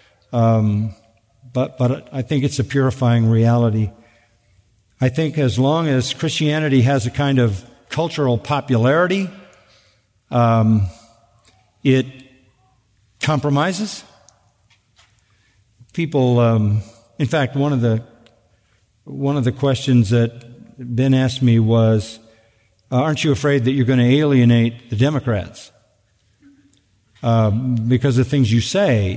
But I think it's a purifying reality. I think as long as Christianity has a kind of cultural popularity, it compromises. People, in fact, one of the questions that Ben asked me was, aren't you afraid that you're going to alienate the Democrats? Because of things you say.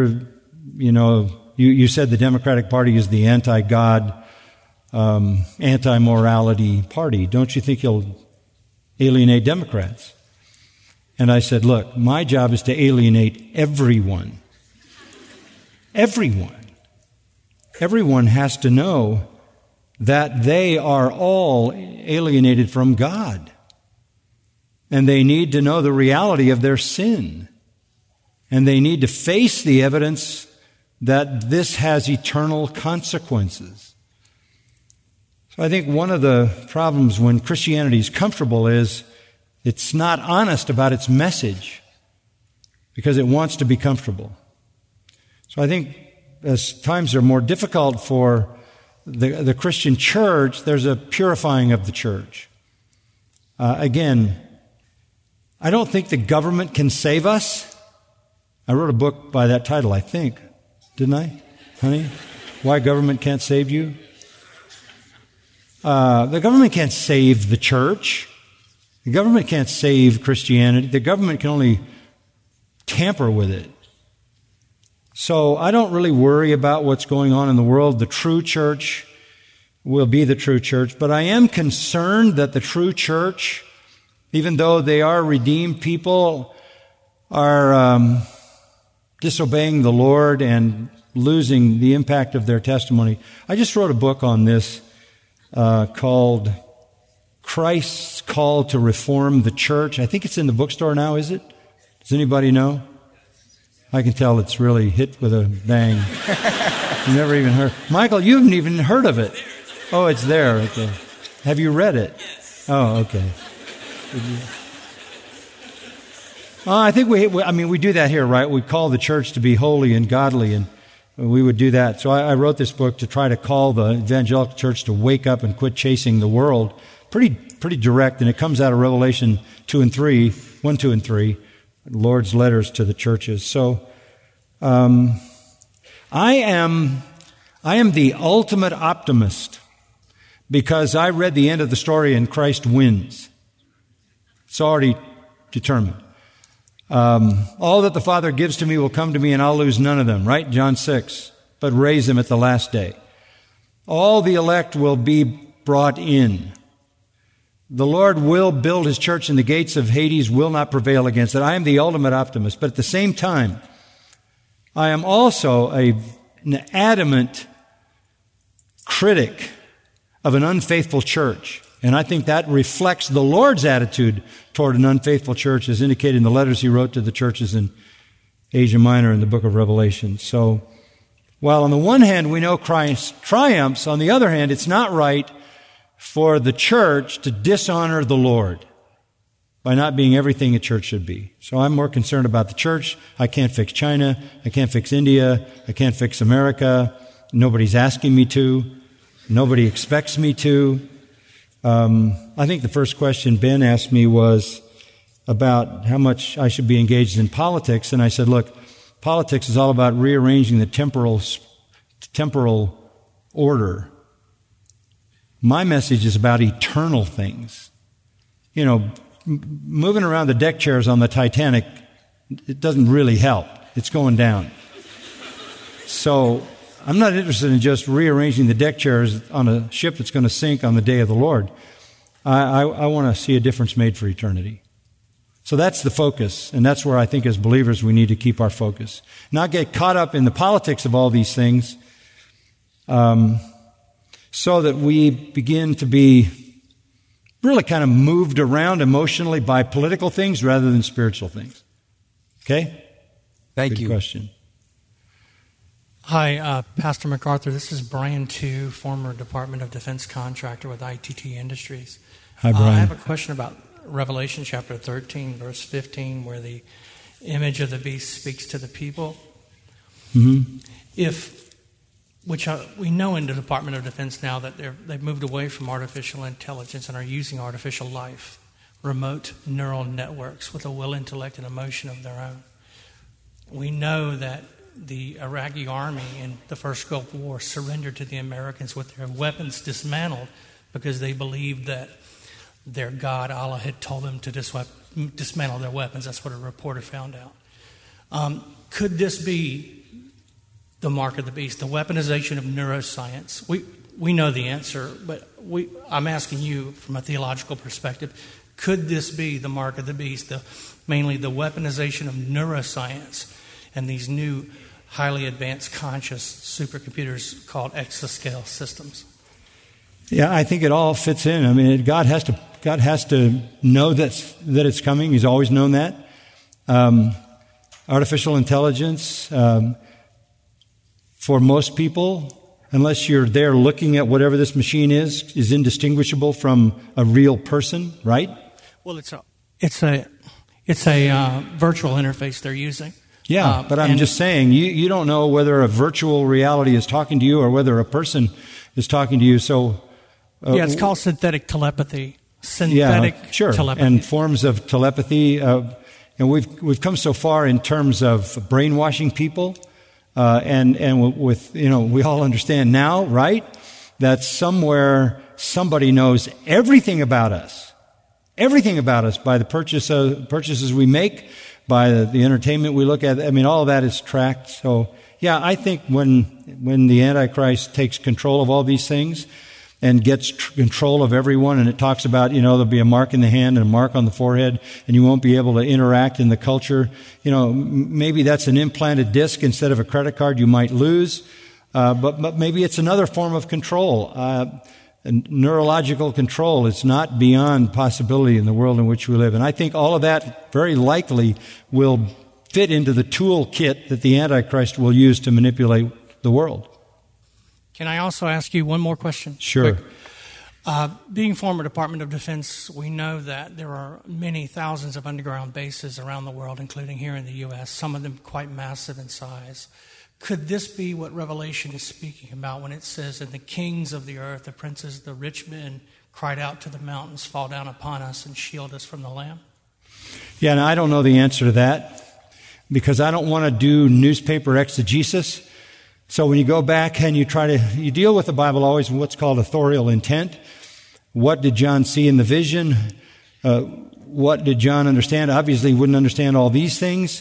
You said the Democratic Party is the anti-God, anti-morality party. Don't you think you'll alienate Democrats? And I said, look, my job is to alienate everyone. Everyone. Everyone has to know that they are all alienated from God. And they need to know the reality of their sin. And they need to face the evidence that this has eternal consequences. So I think one of the problems when Christianity is comfortable is it's not honest about its message because it wants to be comfortable. So I think as times are more difficult for the Christian church, there's a purifying of the church. Again, I don't think the government can save us. I wrote a book by that title, I think. Didn't I, honey? Why Government Can't Save You? The government can't save the church. The government can't save Christianity. The government can only tamper with it. So I don't really worry about what's going on in the world. The true church will be the true church. But I am concerned that the true church, even though they are redeemed people, are disobeying the Lord and losing the impact of their testimony. I just wrote a book on this called Christ's Call to Reform the Church. I think it's in the bookstore now, is it? Does anybody know? I can tell it's really hit with a bang. You never even heard. Michael, you haven't even heard of it. Oh, it's there. Okay. Have you read it? Oh, okay. I think we do that here, right? We call the church to be holy and godly, and we would do that. So I wrote this book to try to call the evangelical church to wake up and quit chasing the world. Pretty direct, and it comes out of Revelation 1, 2, and 3, Lord's letters to the churches. So, I am the ultimate optimist because I read the end of the story and Christ wins. It's already determined. All that the Father gives to me will come to me, and I'll lose none of them, right? John 6, but raise them at the last day. All the elect will be brought in. The Lord will build His church, and the gates of Hades will not prevail against it. I am the ultimate optimist. But at the same time, I am also an adamant critic of an unfaithful church. And I think that reflects the Lord's attitude toward an unfaithful church, as indicated in the letters He wrote to the churches in Asia Minor in the book of Revelation. So, while on the one hand we know Christ triumphs, on the other hand, it's not right for the church to dishonor the Lord by not being everything a church should be. So I'm more concerned about the church. I can't fix China. I can't fix India. I can't fix America. Nobody's asking me to. Nobody expects me to. I think the first question Ben asked me was about how much I should be engaged in politics. And I said, look, politics is all about rearranging the temporal order. My message is about eternal things. You know, moving around the deck chairs on the Titanic, it doesn't really help. It's going down. So I'm not interested in just rearranging the deck chairs on a ship that's going to sink on the day of the Lord. I want to see a difference made for eternity. So that's the focus, and that's where I think as believers we need to keep our focus. Not get caught up in the politics of all these things, so that we begin to be really kind of moved around emotionally by political things rather than spiritual things. Okay? Thank you. Good question. Hi, Pastor MacArthur. This is Brian Tu, former Department of Defense contractor with ITT Industries. Hi, Brian. I have a question about Revelation chapter 13, verse 15, where the image of the beast speaks to the people. Mm-hmm. We know in the Department of Defense now that they've moved away from artificial intelligence and are using artificial life, remote neural networks with a will, intellect, and emotion of their own. We know that the Iraqi army in the first Gulf War surrendered to the Americans with their weapons dismantled because they believed that their God, Allah, had told them to dismantle their weapons. That's what a reporter found out. Could this be the mark of the beast, the weaponization of neuroscience? We know the answer, but I'm asking you from a theological perspective, could this be the mark of the beast, mainly the weaponization of neuroscience and these new highly advanced conscious supercomputers called exascale systems? Yeah, I think it all fits in. I mean, God has to know that it's coming. He's always known that. Artificial intelligence, for most people, unless you're there looking at whatever this machine is indistinguishable from a real person, right? Well, it's a virtual interface they're using. Yeah, but I'm just saying, you don't know whether a virtual reality is talking to you or whether a person is talking to you. So, it's called synthetic telepathy. Telepathy. And forms of telepathy. And we've come so far in terms of brainwashing people, and with we all understand now, right, that somewhere somebody knows everything about us by the purchases we make, by the entertainment we look at. I mean, all of that is tracked. So, yeah, I think when the Antichrist takes control of all these things and gets control of everyone, and it talks about, there'll be a mark in the hand and a mark on the forehead, and you won't be able to interact in the culture. Maybe that's an implanted disc instead of a credit card you might lose. But maybe it's another form of control. Neurological control is not beyond possibility in the world in which we live. And I think all of that very likely will fit into the toolkit that the Antichrist will use to manipulate the world. Can I also ask you one more question? Sure. Being former Department of Defense, we know that there are many thousands of underground bases around the world, including here in the U.S., some of them quite massive in size. Could this be what Revelation is speaking about when it says, "And the kings of the earth, the princes, the rich men, cried out to the mountains, fall down upon us and shield us from the Lamb"? Yeah, and I don't know the answer to that because I don't want to do newspaper exegesis. So when you go back and you deal with the Bible always in what's called authorial intent. What did John see in the vision? What did John understand? Obviously, he wouldn't understand all these things.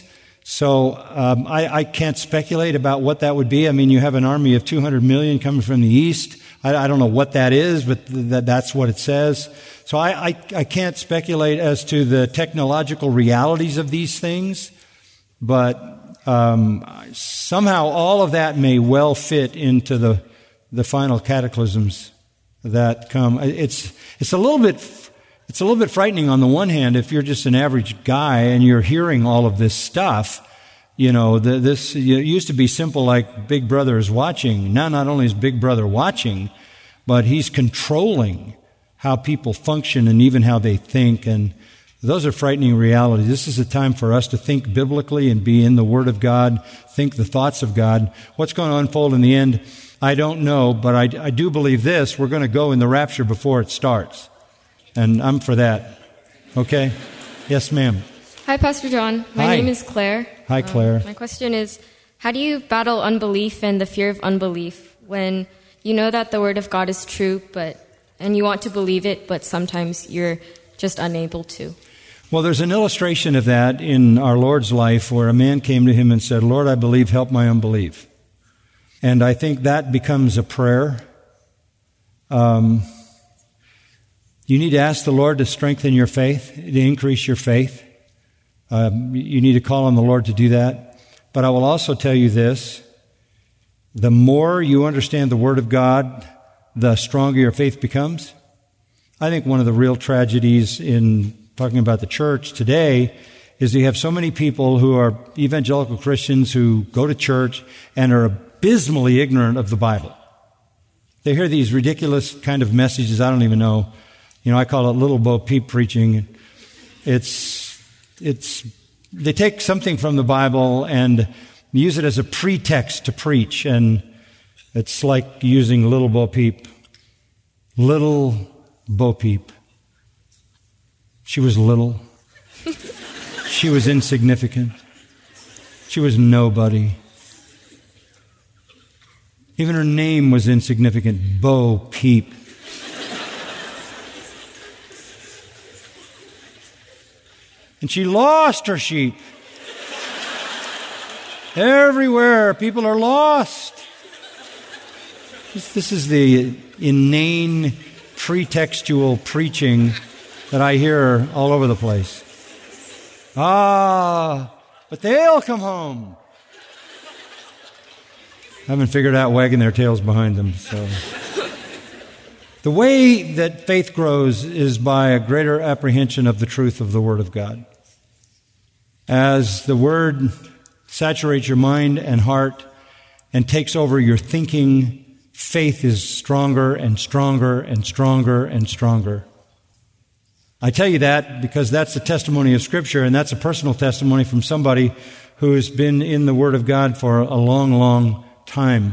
So I can't speculate about what that would be. I mean, you have an army of 200 million coming from the east. I don't know what that is, but that's what it says. So I can't speculate as to the technological realities of these things, but somehow all of that may well fit into the final cataclysms that come. It's a little bit frightening on the one hand if you're just an average guy and you're hearing all of this stuff. You know, this it used to be simple, like Big Brother is watching. Now not only is Big Brother watching, but he's controlling how people function and even how they think. And those are frightening realities. This is a time for us to think biblically and be in the Word of God, think the thoughts of God. What's going to unfold in the end, I don't know, but I do believe this. We're going to go in the rapture before it starts. And I'm for that. Okay? Yes, ma'am. Hi, Pastor John. My name is Claire. Hi, Claire. My question is, how do you battle unbelief and the fear of unbelief when you know that the Word of God is true, and you want to believe it, but sometimes you're just unable to? Well, there's an illustration of that in our Lord's life where a man came to him and said, Lord, I believe, help my unbelief. And I think that becomes a prayer. You need to ask the Lord to strengthen your faith, to increase your faith. You need to call on the Lord to do that. But I will also tell you this. The more you understand the Word of God, the stronger your faith becomes. I think one of the real tragedies in talking about the church today is you have so many people who are evangelical Christians who go to church and are abysmally ignorant of the Bible. They hear these ridiculous kind of messages. I don't even know. You know, I call it Little Bo Peep preaching. They take something from the Bible and use it as a pretext to preach, and it's like using Little Bo Peep. Little Bo Peep. She was little. She was insignificant. She was nobody. Even her name was insignificant. Bo Peep. And she lost her sheep. Everywhere, people are lost. This is the inane, pretextual preaching that I hear all over the place. But they'll come home. I haven't figured out wagging their tails behind them. So, the way that faith grows is by a greater apprehension of the truth of the Word of God. As the Word saturates your mind and heart and takes over your thinking, faith is stronger and stronger and stronger and stronger. I tell you that because that's the testimony of Scripture, and that's a personal testimony from somebody who has been in the Word of God for a long, long time.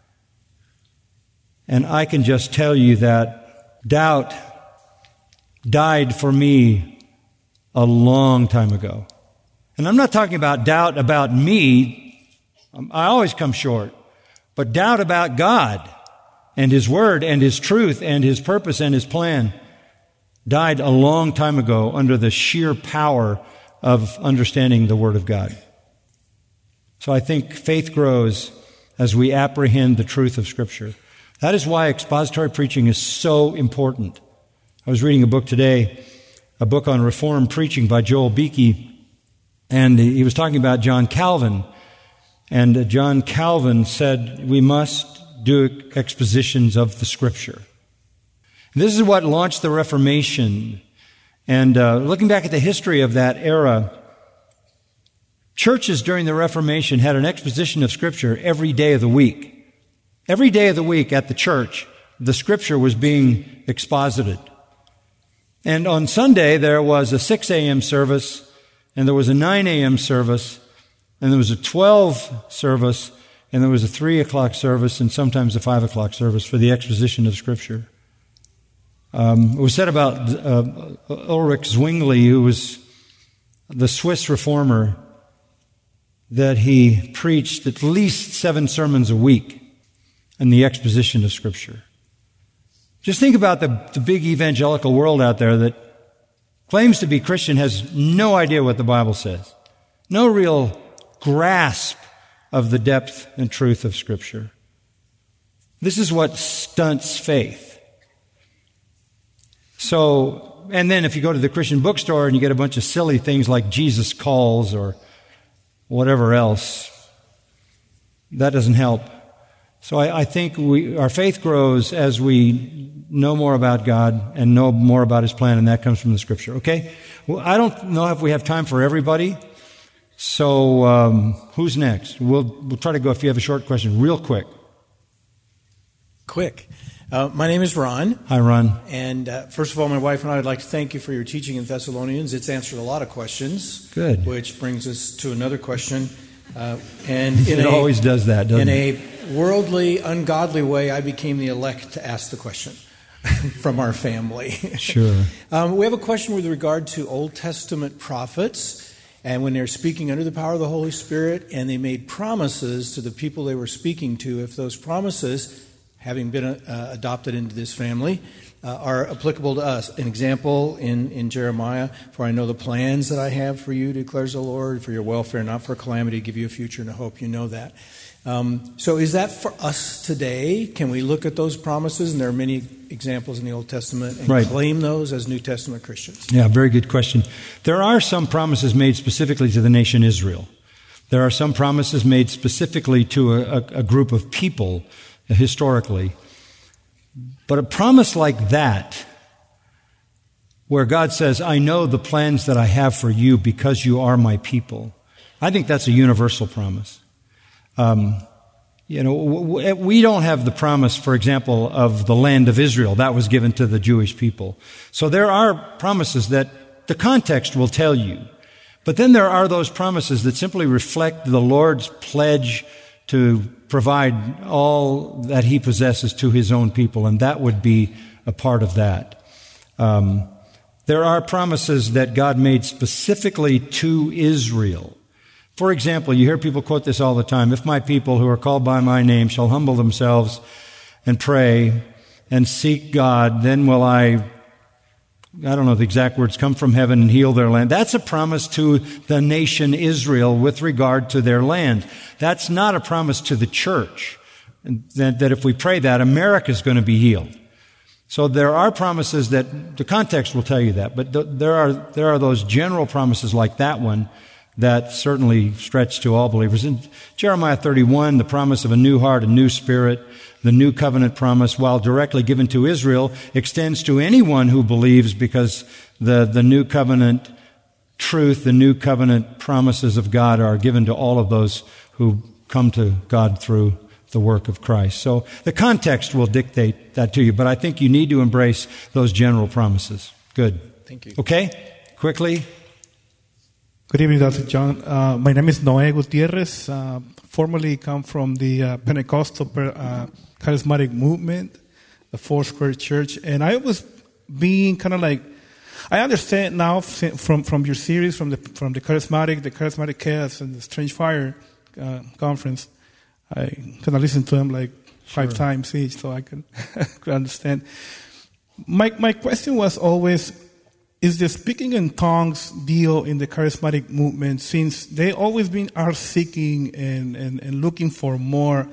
And I can just tell you that doubt died for me a long time ago. And I'm not talking about doubt about me. I always come short. But doubt about God and His Word and His truth and His purpose and His plan died a long time ago under the sheer power of understanding the Word of God. So I think faith grows as we apprehend the truth of Scripture. That is why expository preaching is so important. I was reading a book today, a book on Reformed preaching by Joel Beeke, and he was talking about John Calvin. And John Calvin said we must do expositions of the Scripture. And this is what launched the Reformation. And looking back at the history of that era, churches during the Reformation had an exposition of Scripture every day of the week. Every day of the week at the church, the Scripture was being exposited. And on Sunday, there was a 6 a.m. service, and there was a 9 a.m. service, and there was a 12 service, and there was a 3 o'clock service, and sometimes a 5 o'clock service for the exposition of Scripture. It was said about Ulrich Zwingli, who was the Swiss reformer, that he preached at least 7 sermons a week in the exposition of Scripture. Just think about the big evangelical world out there that claims to be Christian, has no idea what the Bible says. No real grasp of the depth and truth of Scripture. This is what stunts faith. So, and then if you go to the Christian bookstore and you get a bunch of silly things like Jesus Calls or whatever else, that doesn't help. So I think our faith grows as we know more about God and know more about His plan, and that comes from the Scripture. Okay? Well, I don't know if we have time for everybody. So who's next? We'll try to go, if you have a short question, real quick. Quick. My name is Ron. Hi, Ron. And first of all, my wife and I would like to thank you for your teaching in Thessalonians. It's answered a lot of questions. Good. Which brings us to another question. It always does that, doesn't it? In a worldly, ungodly way, I became the elect to ask the question from our family. Sure. We have a question with regard to Old Testament prophets. And when they're speaking under the power of the Holy Spirit, and they made promises to the people they were speaking to, if those promises, having been adopted into this family, are applicable to us. An example in Jeremiah, for I know the plans that I have for you, declares the Lord, for your welfare, not for calamity, to give you a future and a hope. You know that. So is that for us today? Can we look at those promises, and there are many examples in the Old Testament, and claim those as New Testament Christians? Yeah, very good question. There are some promises made specifically to the nation Israel. There are some promises made specifically to a group of people historically. But a promise like that, where God says, I know the plans that I have for you because you are my people, I think that's a universal promise. We don't have the promise, for example, of the land of Israel. That was given to the Jewish people. So there are promises that the context will tell you. But then there are those promises that simply reflect the Lord's pledge to provide all that He possesses to His own people, and that would be a part of that. There are promises that God made specifically to Israel. For example, you hear people quote this all the time. If my people who are called by my name shall humble themselves and pray and seek God, then will I don't know the exact words, come from heaven and heal their land. That's a promise to the nation Israel with regard to their land. That's not a promise to the church, that if we pray that, America is going to be healed. So there are promises that the context will tell you that, but there are those general promises like that one that certainly stretch to all believers. In Jeremiah 31, the promise of a new heart, a new spirit, the new covenant promise, while directly given to Israel, extends to anyone who believes, because the new covenant truth, the new covenant promises of God are given to all of those who come to God through the work of Christ. So the context will dictate that to you, but I think you need to embrace those general promises. Good. Thank you. Okay? Quickly. Good evening, Dr. John. My name is Noé Gutierrez. Formerly come from the Pentecostal charismatic movement, the Foursquare Church, and I was being kind of like, I understand now from your series, from the charismatic chaos and the Strange Fire conference. I kind of listened to them like 5 times each, so I could understand. My question was always, is the speaking in tongues deal in the charismatic movement, since they always are seeking and looking for more?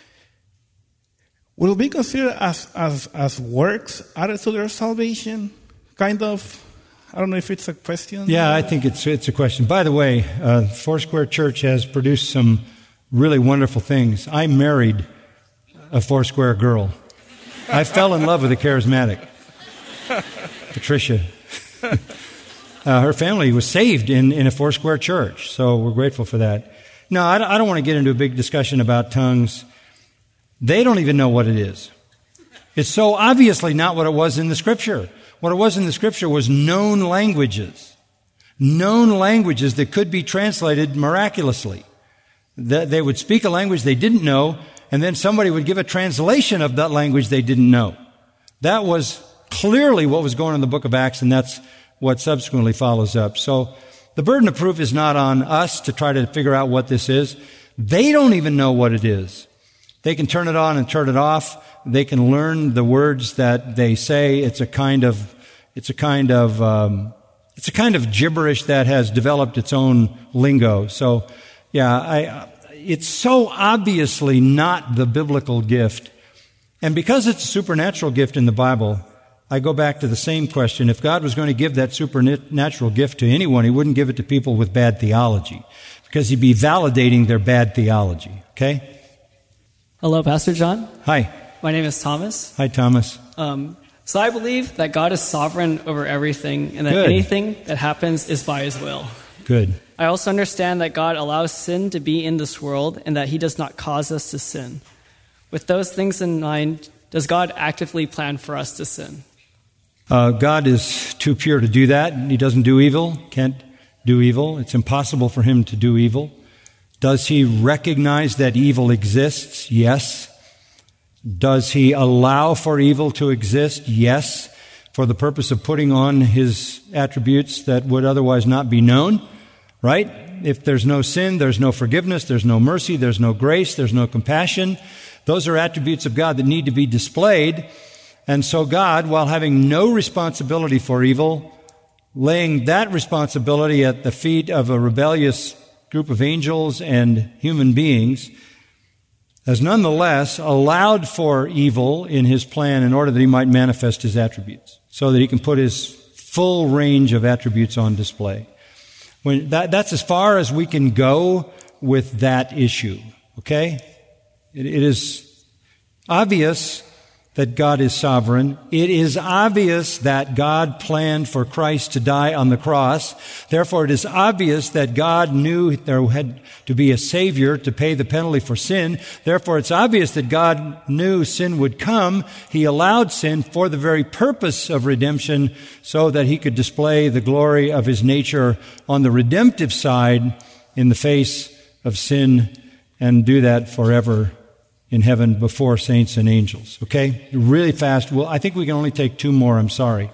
Will it be considered as works added to their salvation? Kind of. I don't know if it's a question. Yeah, I think it's a question. By the way, Foursquare Church has produced some really wonderful things. I married a Foursquare girl. I fell in love with a charismatic, Patricia. Her family was saved in a Foursquare church, so we're grateful for that. No, I don't want to get into a big discussion about tongues. They don't even know what it is. It's so obviously not what it was in the Scripture. What it was in the Scripture was known languages that could be translated miraculously. They would speak a language they didn't know, and then somebody would give a translation of that language they didn't know. That was clearly what was going on in the book of Acts, and that's what subsequently follows up. So the burden of proof is not on us to try to figure out what this is. They don't even know what it is. They can turn it on and turn it off. They can learn the words that they say. It's a kind of gibberish that has developed its own lingo. So, It's so obviously not the biblical gift. And because it's a supernatural gift in the Bible, I go back to the same question. If God was going to give that supernatural gift to anyone, He wouldn't give it to people with bad theology, because He'd be validating their bad theology. Okay? Hello, Pastor John. Hi. My name is Thomas. Hi, Thomas. So I believe that God is sovereign over everything, and that anything that happens is by His will. Good. I also understand that God allows sin to be in this world, and that He does not cause us to sin. With those things in mind, does God actively plan for us to sin? God is too pure to do that. He doesn't do evil, can't do evil. It's impossible for Him to do evil. Does He recognize that evil exists? Yes. Does He allow for evil to exist? Yes. For the purpose of putting on His attributes that would otherwise not be known, right? If there's no sin, there's no forgiveness, there's no mercy, there's no grace, there's no compassion. Those are attributes of God that need to be displayed. And so God, while having no responsibility for evil, laying that responsibility at the feet of a rebellious group of angels and human beings, has nonetheless allowed for evil in His plan in order that He might manifest His attributes, so that He can put His full range of attributes on display. That's as far as we can go with that issue, okay? It is obvious that God is sovereign. It is obvious that God planned for Christ to die on the cross. Therefore, it is obvious that God knew there had to be a Savior to pay the penalty for sin. Therefore, it's obvious that God knew sin would come. He allowed sin for the very purpose of redemption, so that He could display the glory of His nature on the redemptive side in the face of sin, and do that forever in heaven before saints and angels. Okay? Really fast. Well, I think we can only take two more. I'm sorry.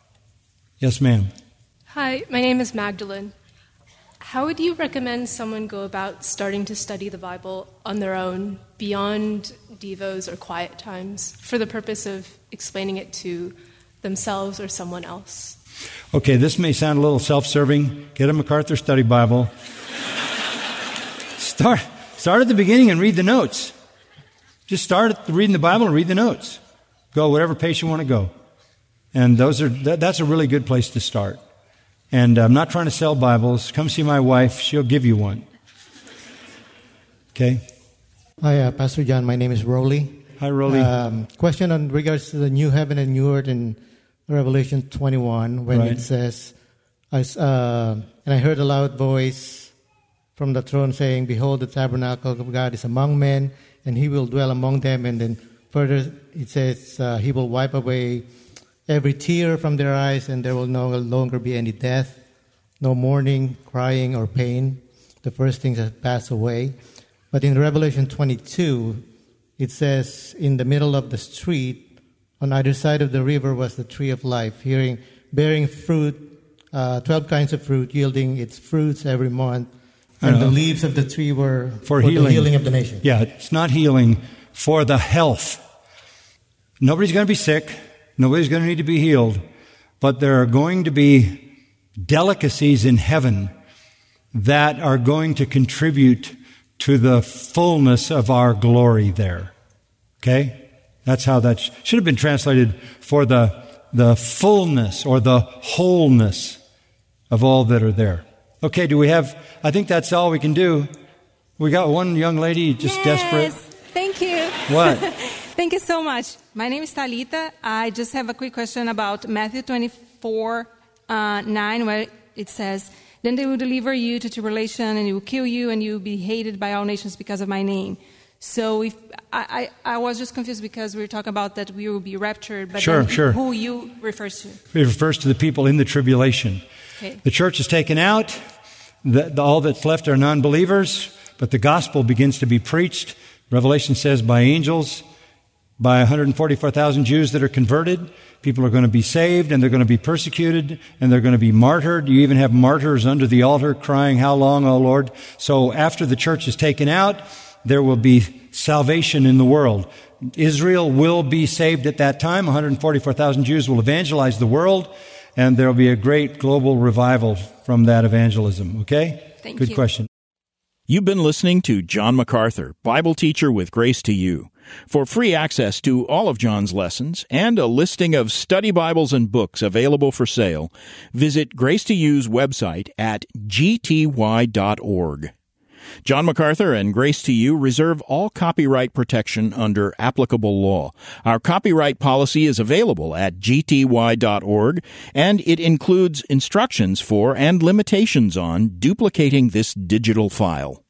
Yes, ma'am. Hi, my name is Magdalene. How would you recommend someone go about starting to study the Bible on their own, beyond devos or quiet times, for the purpose of explaining it to themselves or someone else? Okay, this may sound a little self-serving. Get a MacArthur Study Bible. Start at the beginning and read the notes. Just start at reading the Bible and read the notes. Go whatever pace you want to go. And that's a really good place to start. And I'm not trying to sell Bibles. Come see my wife. She'll give you one. Okay? Hi, Pastor John. My name is Rolly. Hi, Rolly. Question on regards to the new heaven and new earth in Revelation 21, when it says, and I heard a loud voice from the throne saying, "Behold, the tabernacle of God is among men, and He will dwell among them." And then further it says, He will wipe away every tear from their eyes, and there will no longer be any death, no mourning, crying, or pain. The first things have passed away. But in Revelation 22, it says, in the middle of the street, on either side of the river was the tree of life, bearing fruit, 12 kinds of fruit, yielding its fruits every month. And the leaves of the tree were for the healing of the nation. Yeah, it's not healing, for the health. Nobody's going to be sick. Nobody's going to need to be healed. But there are going to be delicacies in heaven that are going to contribute to the fullness of our glory there. Okay? That's how that should have been translated, for the fullness or the wholeness of all that are there. Okay, I think that's all we can do. We got one young lady just desperate. Thank you. What? Thank you so much. My name is Talita. I just have a quick question about Matthew 24:9, where it says, "Then they will deliver you to tribulation, and they will kill you, and you will be hated by all nations because of my name." So if I was just confused, because we were talking about that we will be raptured, but sure. Who you refers to? It refers to the people in the tribulation. Okay. The church is taken out. All that's left are non-believers, but the gospel begins to be preached. Revelation says by angels, by 144,000 Jews that are converted. People are going to be saved, and they're going to be persecuted, and they're going to be martyred. You even have martyrs under the altar crying, "How long, O Lord?" So after the church is taken out, there will be salvation in the world. Israel will be saved at that time. 144,000 Jews will evangelize the world, and there will be a great global revival from that evangelism. Okay? Thank you. Good question. You've been listening to John MacArthur, Bible teacher with Grace to You. For free access to all of John's lessons and a listing of study Bibles and books available for sale, visit Grace to You's website at gty.org. John MacArthur and Grace to You reserve all copyright protection under applicable law. Our copyright policy is available at gty.org, and it includes instructions for and limitations on duplicating this digital file.